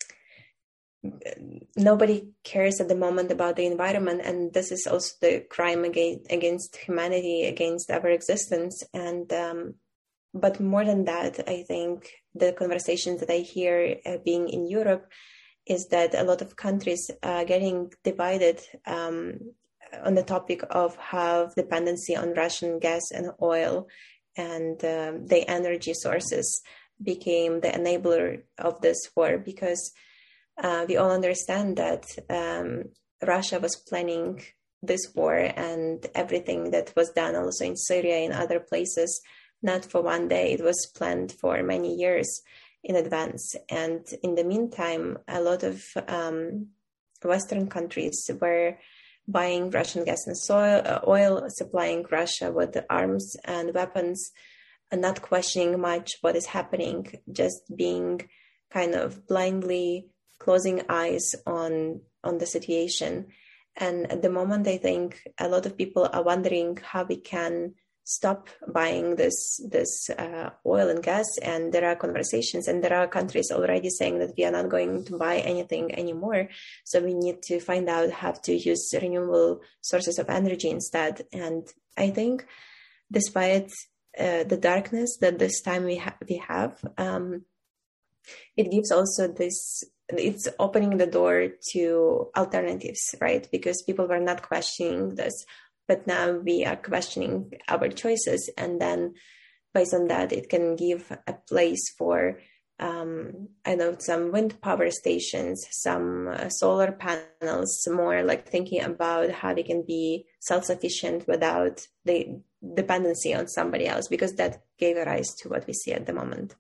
nobody cares at the moment about the environment, and this is also the crime against against humanity, against our existence. And um, but more than that, I think the conversations that I hear uh, being in Europe is that a lot of countries are getting divided um, on the topic of how dependency on Russian gas and oil and um, the energy sources became the enabler of this war, because uh, we all understand that um, Russia was planning this war, and everything that was done also in Syria and other places, not for one day. It was planned for many years in advance. And in the meantime, a lot of um, Western countries were buying Russian gas and soil, uh, oil, supplying Russia with arms and weapons, and not questioning much what is happening, just being kind of blindly closing eyes on, on the situation. And at the moment, I think a lot of people are wondering how we can stop buying this this uh, oil and gas. And there are conversations, and there are countries already saying that we are not going to buy anything anymore. So we need to find out how to use renewable sources of energy instead. And I think despite uh, the darkness that this time we, ha- we have, um, it gives also this, it's opening the door to alternatives, right? Because people were not questioning this, but now we are questioning our choices. And then based on that, it can give a place for, um, I know, some wind power stations, some uh, solar panels, more like thinking about how they can be self-sufficient without the dependency on somebody else, because that gave a rise to what we see at the moment.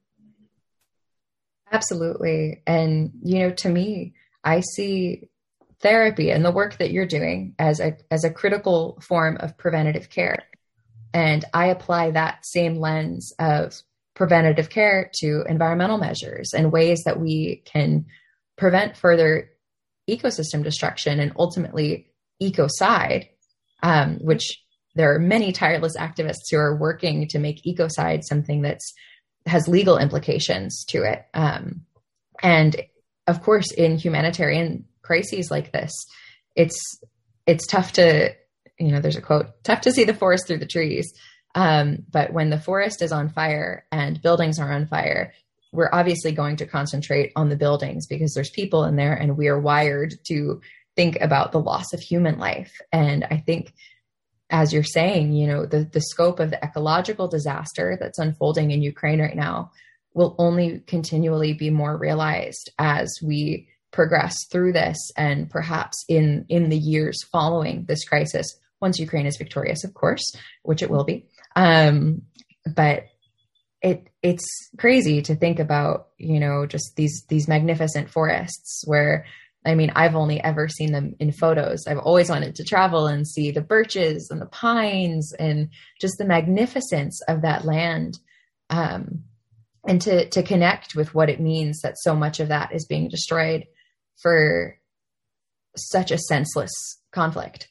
Absolutely. And, you know, to me, I see therapy and the work that you're doing as a as a critical form of preventative care. And I apply that same lens of preventative care to environmental measures and ways that we can prevent further ecosystem destruction and ultimately ecocide, um, which there are many tireless activists who are working to make ecocide something that's has legal implications to it. Um, and of course, in humanitarian crises like this, it's it's tough to, you know, there's a quote, tough to see the forest through the trees. Um, but when the forest is on fire and buildings are on fire, we're obviously going to concentrate on the buildings because there's people in there, and we are wired to think about the loss of human life. And I think, as you're saying, you know, the, the scope of the ecological disaster that's unfolding in Ukraine right now will only continually be more realized as we progress through this, and perhaps in, in the years following this crisis, once Ukraine is victorious, of course, which it will be. Um, but it it's crazy to think about, you know, just these these magnificent forests where, I mean, I've only ever seen them in photos. I've always wanted to travel and see the birches and the pines and just the magnificence of that land. Um, and to, to connect with what it means that so much of that is being destroyed for such a senseless conflict.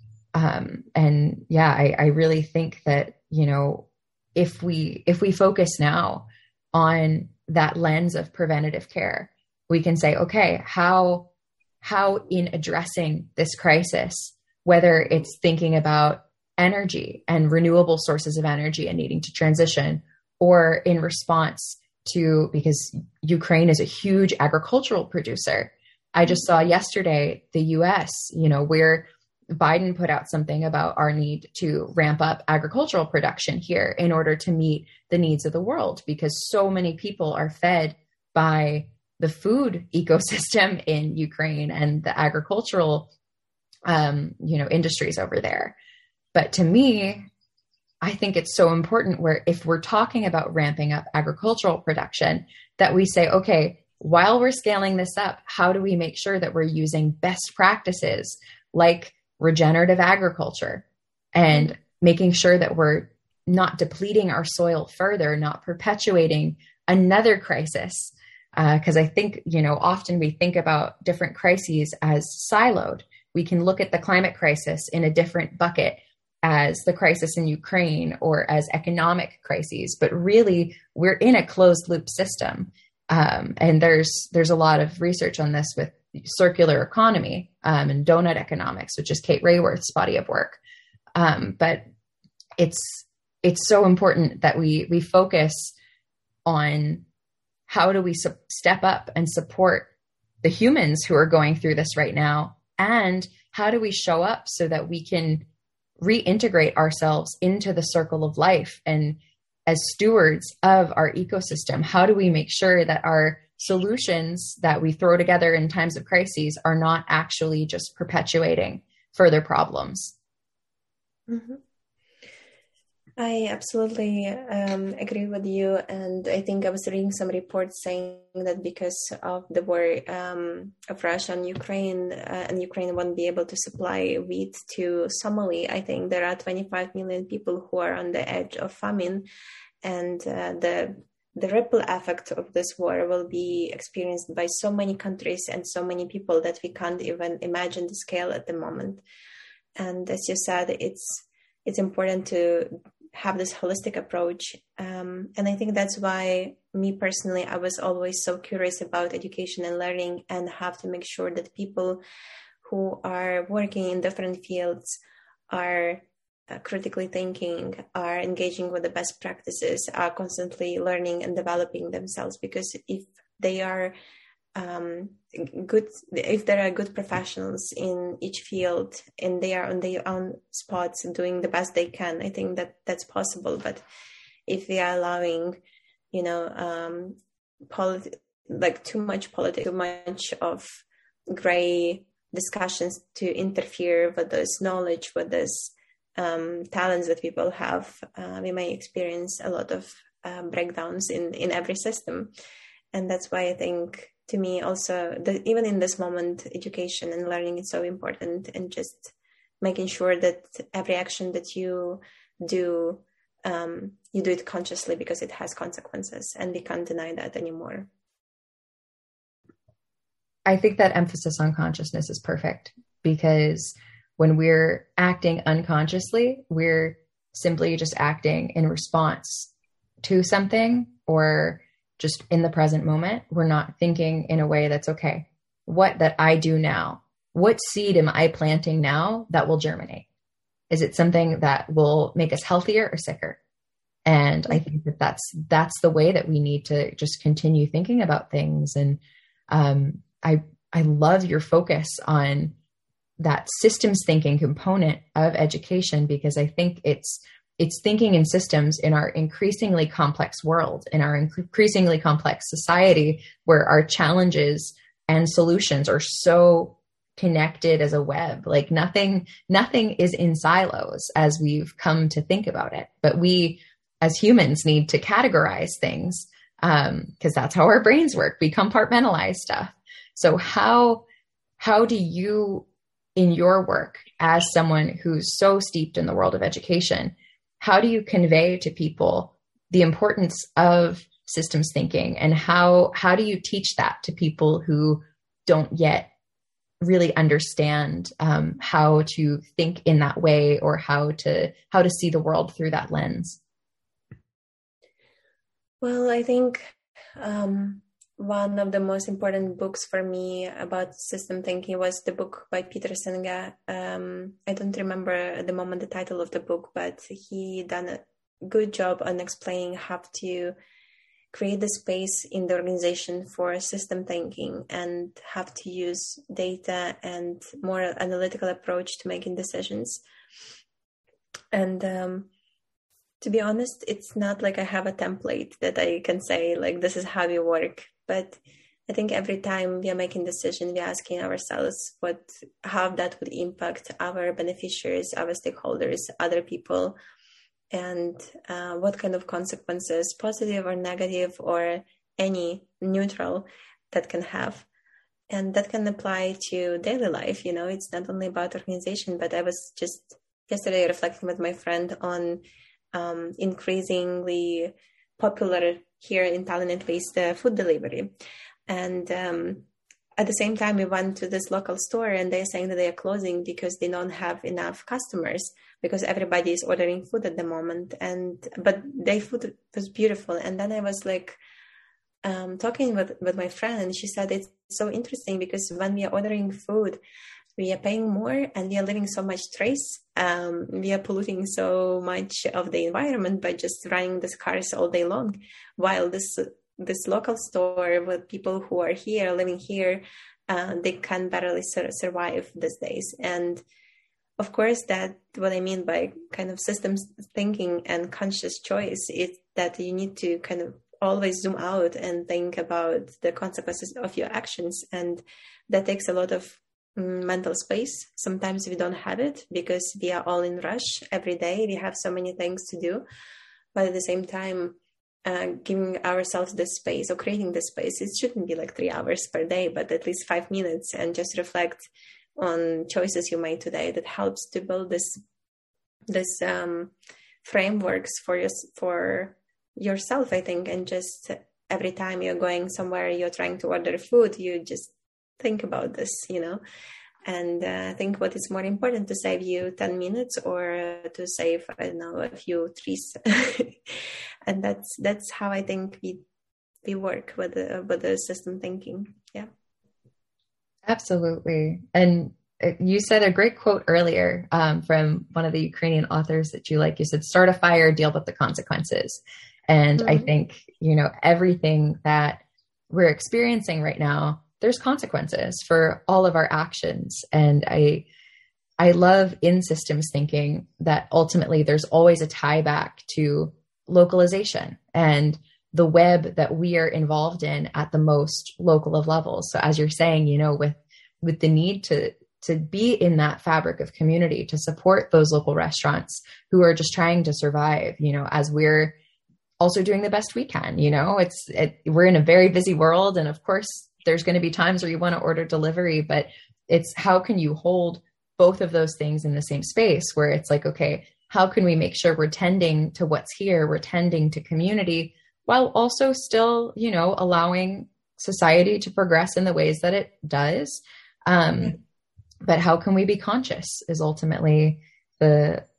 Um, and yeah, I, I really think that, you know, if we, if we focus now on that lens of preventative care, we can say, okay, how, how in addressing this crisis, whether it's thinking about energy and renewable sources of energy and needing to transition, or in response to, because Ukraine is a huge agricultural producer. I just saw yesterday the U S, you know, we're Biden put out something about our need to ramp up agricultural production here in order to meet the needs of the world, because so many people are fed by the food ecosystem in Ukraine and the agricultural, um, you know, industries over there. But to me, I think it's so important where if we're talking about ramping up agricultural production, that we say, okay, while we're scaling this up, how do we make sure that we're using best practices like regenerative agriculture and making sure that we're not depleting our soil further, not perpetuating another crisis? Because uh, I think, you know, often we think about different crises as siloed. We can look at the climate crisis in a different bucket as the crisis in Ukraine or as economic crises, but really we're in a closed loop system. Um, and there's there's a lot of research on this with circular economy um, and donut economics, which is Kate Rayworth's body of work. Um, but it's it's so important that we we focus on how do we su- step up and support the humans who are going through this right now, and how do we show up so that we can reintegrate ourselves into the circle of life. And as stewards of our ecosystem, how do we make sure that our solutions that we throw together in times of crises are not actually just perpetuating further problems? Mm-hmm. I absolutely um, agree with you. And I think I was reading some reports saying that because of the war um, of Russia and Ukraine, uh, and Ukraine won't be able to supply wheat to Somalia, I think there are twenty-five million people who are on the edge of famine. And uh, the the ripple effect of this war will be experienced by so many countries and so many people that we can't even imagine the scale at the moment. And as you said, it's it's important to have this holistic approach. Um, and I think that's why me personally, I was always so curious about education and learning, and have to make sure that people who are working in different fields are uh, critically thinking, are engaging with the best practices, are constantly learning and developing themselves. Because if they are um, good, if there are good professionals in each field and they are on their own spots doing the best they can, I think that that's possible. But if we are allowing, you know, um, polit- like too much politics, too much of gray discussions to interfere with this knowledge, with this um, talents that people have, uh, we may experience a lot of uh, breakdowns in, in every system. And that's why I think, to me also, that even in this moment, education and learning is so important, and just making sure that every action that you do, um, you do it consciously, because it has consequences, and we can't deny that anymore. I think that emphasis on consciousness is perfect, because when we're acting unconsciously, we're simply just acting in response to something, or just in the present moment. We're not thinking in a way that's, okay, what that I do now, what seed am I planting now that will germinate? Is it something that will make us healthier or sicker? And I think that that's, that's the way that we need to just continue thinking about things. And um, I, I love your focus on that systems thinking component of education, because I think it's, it's thinking in systems in our increasingly complex world, in our increasingly complex society, where our challenges and solutions are so connected as a web. Like nothing, nothing is in silos as we've come to think about it. But we as humans need to categorize things, um, because that's how our brains work. We compartmentalize stuff. So how, how do you, in your work as someone who's so steeped in the world of education, how do you convey to people the importance of systems thinking, and how, how do you teach that to people who don't yet really understand um, how to think in that way, or how to, how to see the world through that lens? Well, I think um, one of the most important books for me about system thinking was the book by Peter Senge. Um, I don't remember at the moment the title of the book, but he done a good job on explaining how to create the space in the organization for system thinking and have to use data and more analytical approach to making decisions. And um, to be honest, it's not like I have a template that I can say, like, this is how you work. But I think every time we are making decisions, we're asking ourselves what, how that would impact our beneficiaries, our stakeholders, other people, and uh, what kind of consequences, positive or negative or any neutral, that can have. And that can apply to daily life. You know, it's not only about organization, but I was just yesterday reflecting with my friend on um, increasingly popular here in Tallinn, at least, uh, food delivery. And um, at the same time, we went to this local store and they're saying that they are closing because they don't have enough customers, because everybody is ordering food at the moment. And but their food was beautiful. And then I was like um, talking with, with my friend, and she said it's so interesting because when we are ordering food, we are paying more and we are leaving so much trace. Um, we are polluting so much of the environment by just running these cars all day long, while this this local store with people who are here, living here, uh, they can barely sur- survive these days. And of course, that what I mean by kind of systems thinking and conscious choice is that you need to kind of always zoom out and think about the consequences of your actions. And that takes a lot of um, mental space. Sometimes we don't have it because we are all in rush every day. We have so many things to do. But at the same time, Uh, giving ourselves this space or creating this space, it shouldn't be like three hours per day, but at least five minutes, and just reflect on choices you made today. That helps to build this this um, frameworks for your, for yourself, I think. And just every time you're going somewhere, you're trying to order food, you just think about this, you know, and uh, think what is more important, to save you ten minutes or uh, to save, I don't know, a few trees. And that's that's how I think we we work with the, with the system thinking. Yeah, absolutely. And you said a great quote earlier um, from one of the Ukrainian authors that you like. You said, "Start a fire, deal with the consequences." And mm-hmm. I think, you know, everything that we're experiencing right now, there's consequences for all of our actions. And I, I love in systems thinking that ultimately there's always a tie back to localization and the web that we are involved in at the most local of levels. So as you're saying, you know, with, with the need to, to be in that fabric of community, to support those local restaurants who are just trying to survive, you know, as we're also doing the best we can, you know, it's, it, we're in a very busy world. And of course, there's going to be times where you want to order delivery, but it's how can you hold both of those things in the same space, where it's like, okay, how can we make sure we're tending to what's here, we're tending to community, while also still, you know, allowing society to progress in the ways that it does. Um, but how can we be conscious is ultimately the,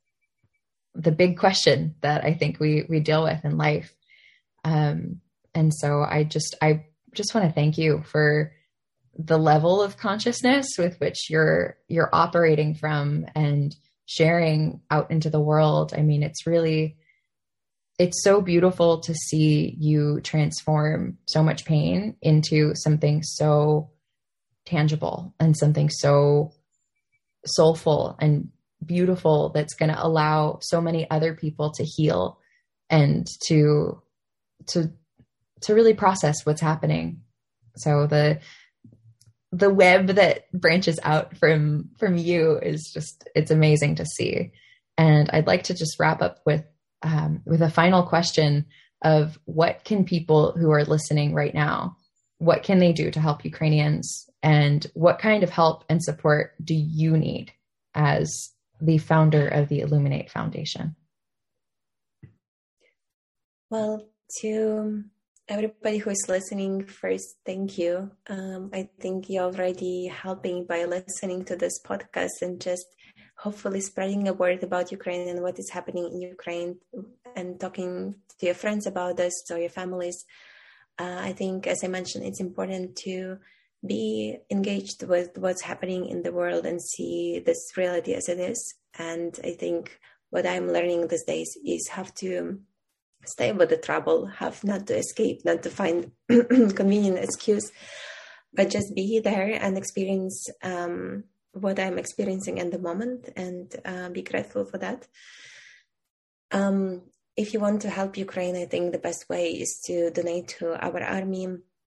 the big question that I think we, we deal with in life. Um, and so I just, I just want to thank you for the level of consciousness with which you're, you're operating from and sharing out into the world. I mean, it's really, it's so beautiful to see you transform so much pain into something so tangible and something so soulful and beautiful that's going to allow so many other people to heal and to, to, to really process what's happening. So the, the web that branches out from, from you is just, it's amazing to see. And I'd like to just wrap up with, um, with a final question of what can people who are listening right now, what can they do to help Ukrainians, and what kind of help and support do you need as the founder of the Illuminate Foundation? Well, to everybody who is listening, first, thank you. Um, I think you're already helping by listening to this podcast and just hopefully spreading a word about Ukraine and what is happening in Ukraine, and talking to your friends about this or your families. Uh, I think, as I mentioned, it's important to be engaged with what's happening in the world and see this reality as it is. And I think what I'm learning these days is have to stay with the trouble, have not to escape, not to find convenient excuse, but just be there and experience um, what I'm experiencing in the moment, and uh, be grateful for that. Um, if you want to help Ukraine, I think the best way is to donate to our army.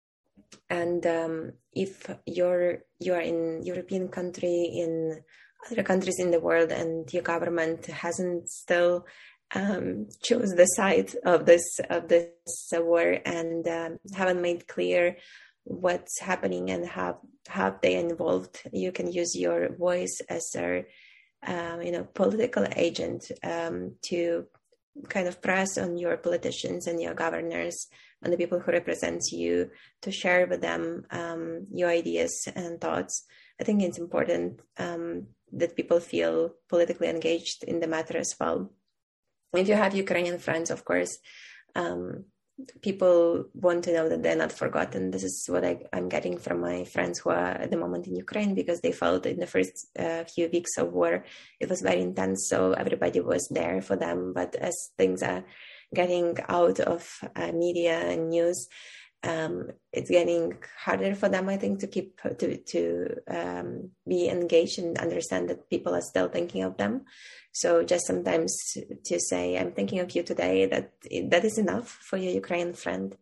And um, if you're you're in European country, in other countries in the world, and your government hasn't still um, chose the side of this of this war, and um, haven't made clear what's happening and how how they involved, you can use your voice as a um, you know political agent um, to kind of press on your politicians and your governors and the people who represent you, to share with them um, your ideas and thoughts. I think it's important um, that people feel politically engaged in the matter as well. If you have Ukrainian friends, of course, um, people want to know that they're not forgotten. This is what I, I'm getting from my friends who are at the moment in Ukraine, because they felt in the first uh, few weeks of war, it was very intense. So everybody was there for them. But as things are getting out of uh, media and news, um, it's getting harder for them, I think, to keep to to um, be engaged and understand that people are still thinking of them. So just sometimes to say, I'm thinking of you today, that that is enough for your Ukrainian friend.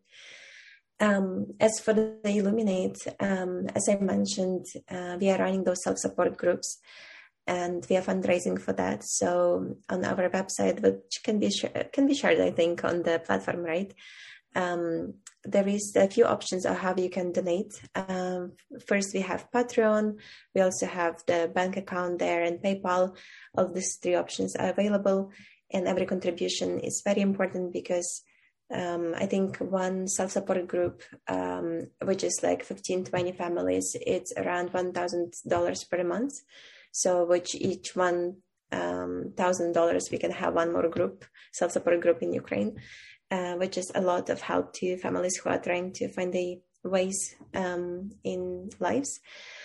Um, as for the Illuminate, um, as I mentioned, uh, we are running those self-support groups, and we are fundraising for that. So on our website, which can be sh- can be shared, I think, on the platform, right? Um, there is a few options of how you can donate. Um, first, we have Patreon. We also have the bank account there and PayPal. All of these three options are available, and every contribution is very important, because um, I think one self-support group, um, which is like fifteen, twenty families, it's around one thousand dollars per month. So which each one um, thousand dollars, we can have one more group, self-support group in Ukraine. Uh, which is a lot of help to families who are trying to find their ways um, in lives.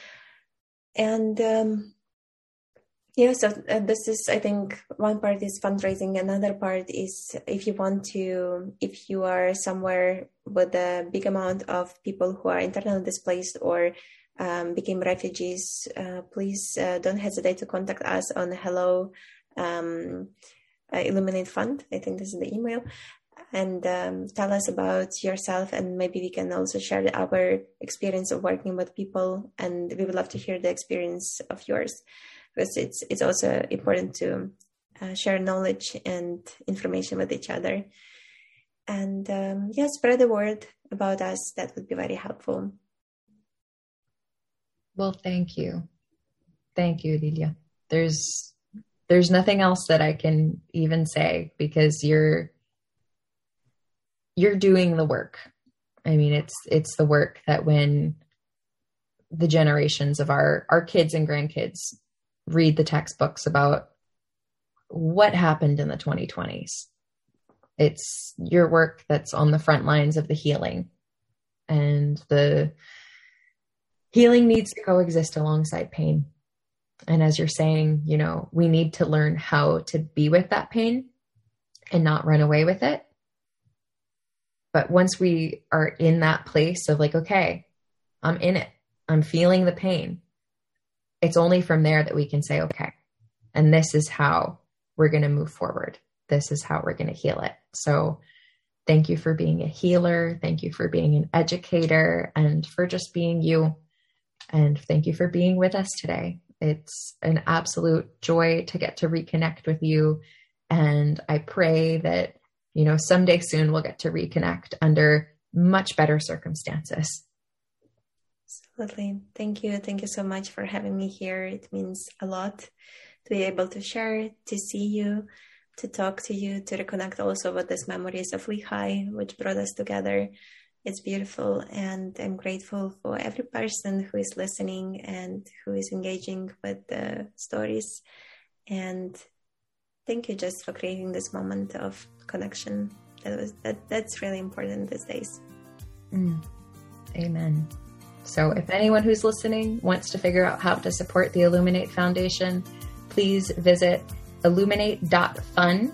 And um, yeah, so uh, this is, I think, one part is fundraising. Another part is if you want to, if you are somewhere with a big amount of people who are internally displaced or um, became refugees, uh, please uh, don't hesitate to contact us on Hello um, uh, Illuminate Fund. I think this is the email. And um, tell us about yourself, and maybe we can also share our experience of working with people, and we would love to hear the experience of yours, because it's it's also important to uh, share knowledge and information with each other. And um, yeah, spread the word about us. That would be very helpful. Well, thank you. Thank you, Lilia. There's there's nothing else that I can even say, because you're you're doing the work. I mean, it's, it's the work that when the generations of our, our kids and grandkids read the textbooks about what happened in the twenty twenties, it's your work that's on the front lines of the healing, and the healing needs to coexist alongside pain. And as you're saying, you know, we need to learn how to be with that pain and not run away with it. But once we are in that place of like, okay, I'm in it, I'm feeling the pain, it's only from there that we can say, okay, and this is how we're going to move forward. This is how we're going to heal it. So thank you for being a healer. Thank you for being an educator, and for just being you. And thank you for being with us today. It's an absolute joy to get to reconnect with you. And I pray that, you know, someday soon we'll get to reconnect under much better circumstances. Absolutely. Thank you. Thank you so much for having me here. It means a lot to be able to share, to see you, to talk to you, to reconnect also with these memories of Lehi, which brought us together. It's beautiful. And I'm grateful for every person who is listening and who is engaging with the stories. And thank you just for creating this moment of connection. That was that that's really important these days. Mm. Amen. So if anyone who's listening wants to figure out how to support the Illuminate Foundation, please visit illuminate dot fund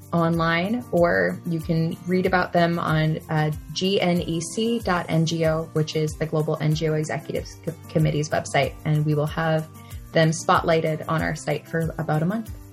online, or you can read about them on uh, G N E C dot N G O, which is the Global N G O Executives Co- Committee's website. And we will have them spotlighted on our site for about a month.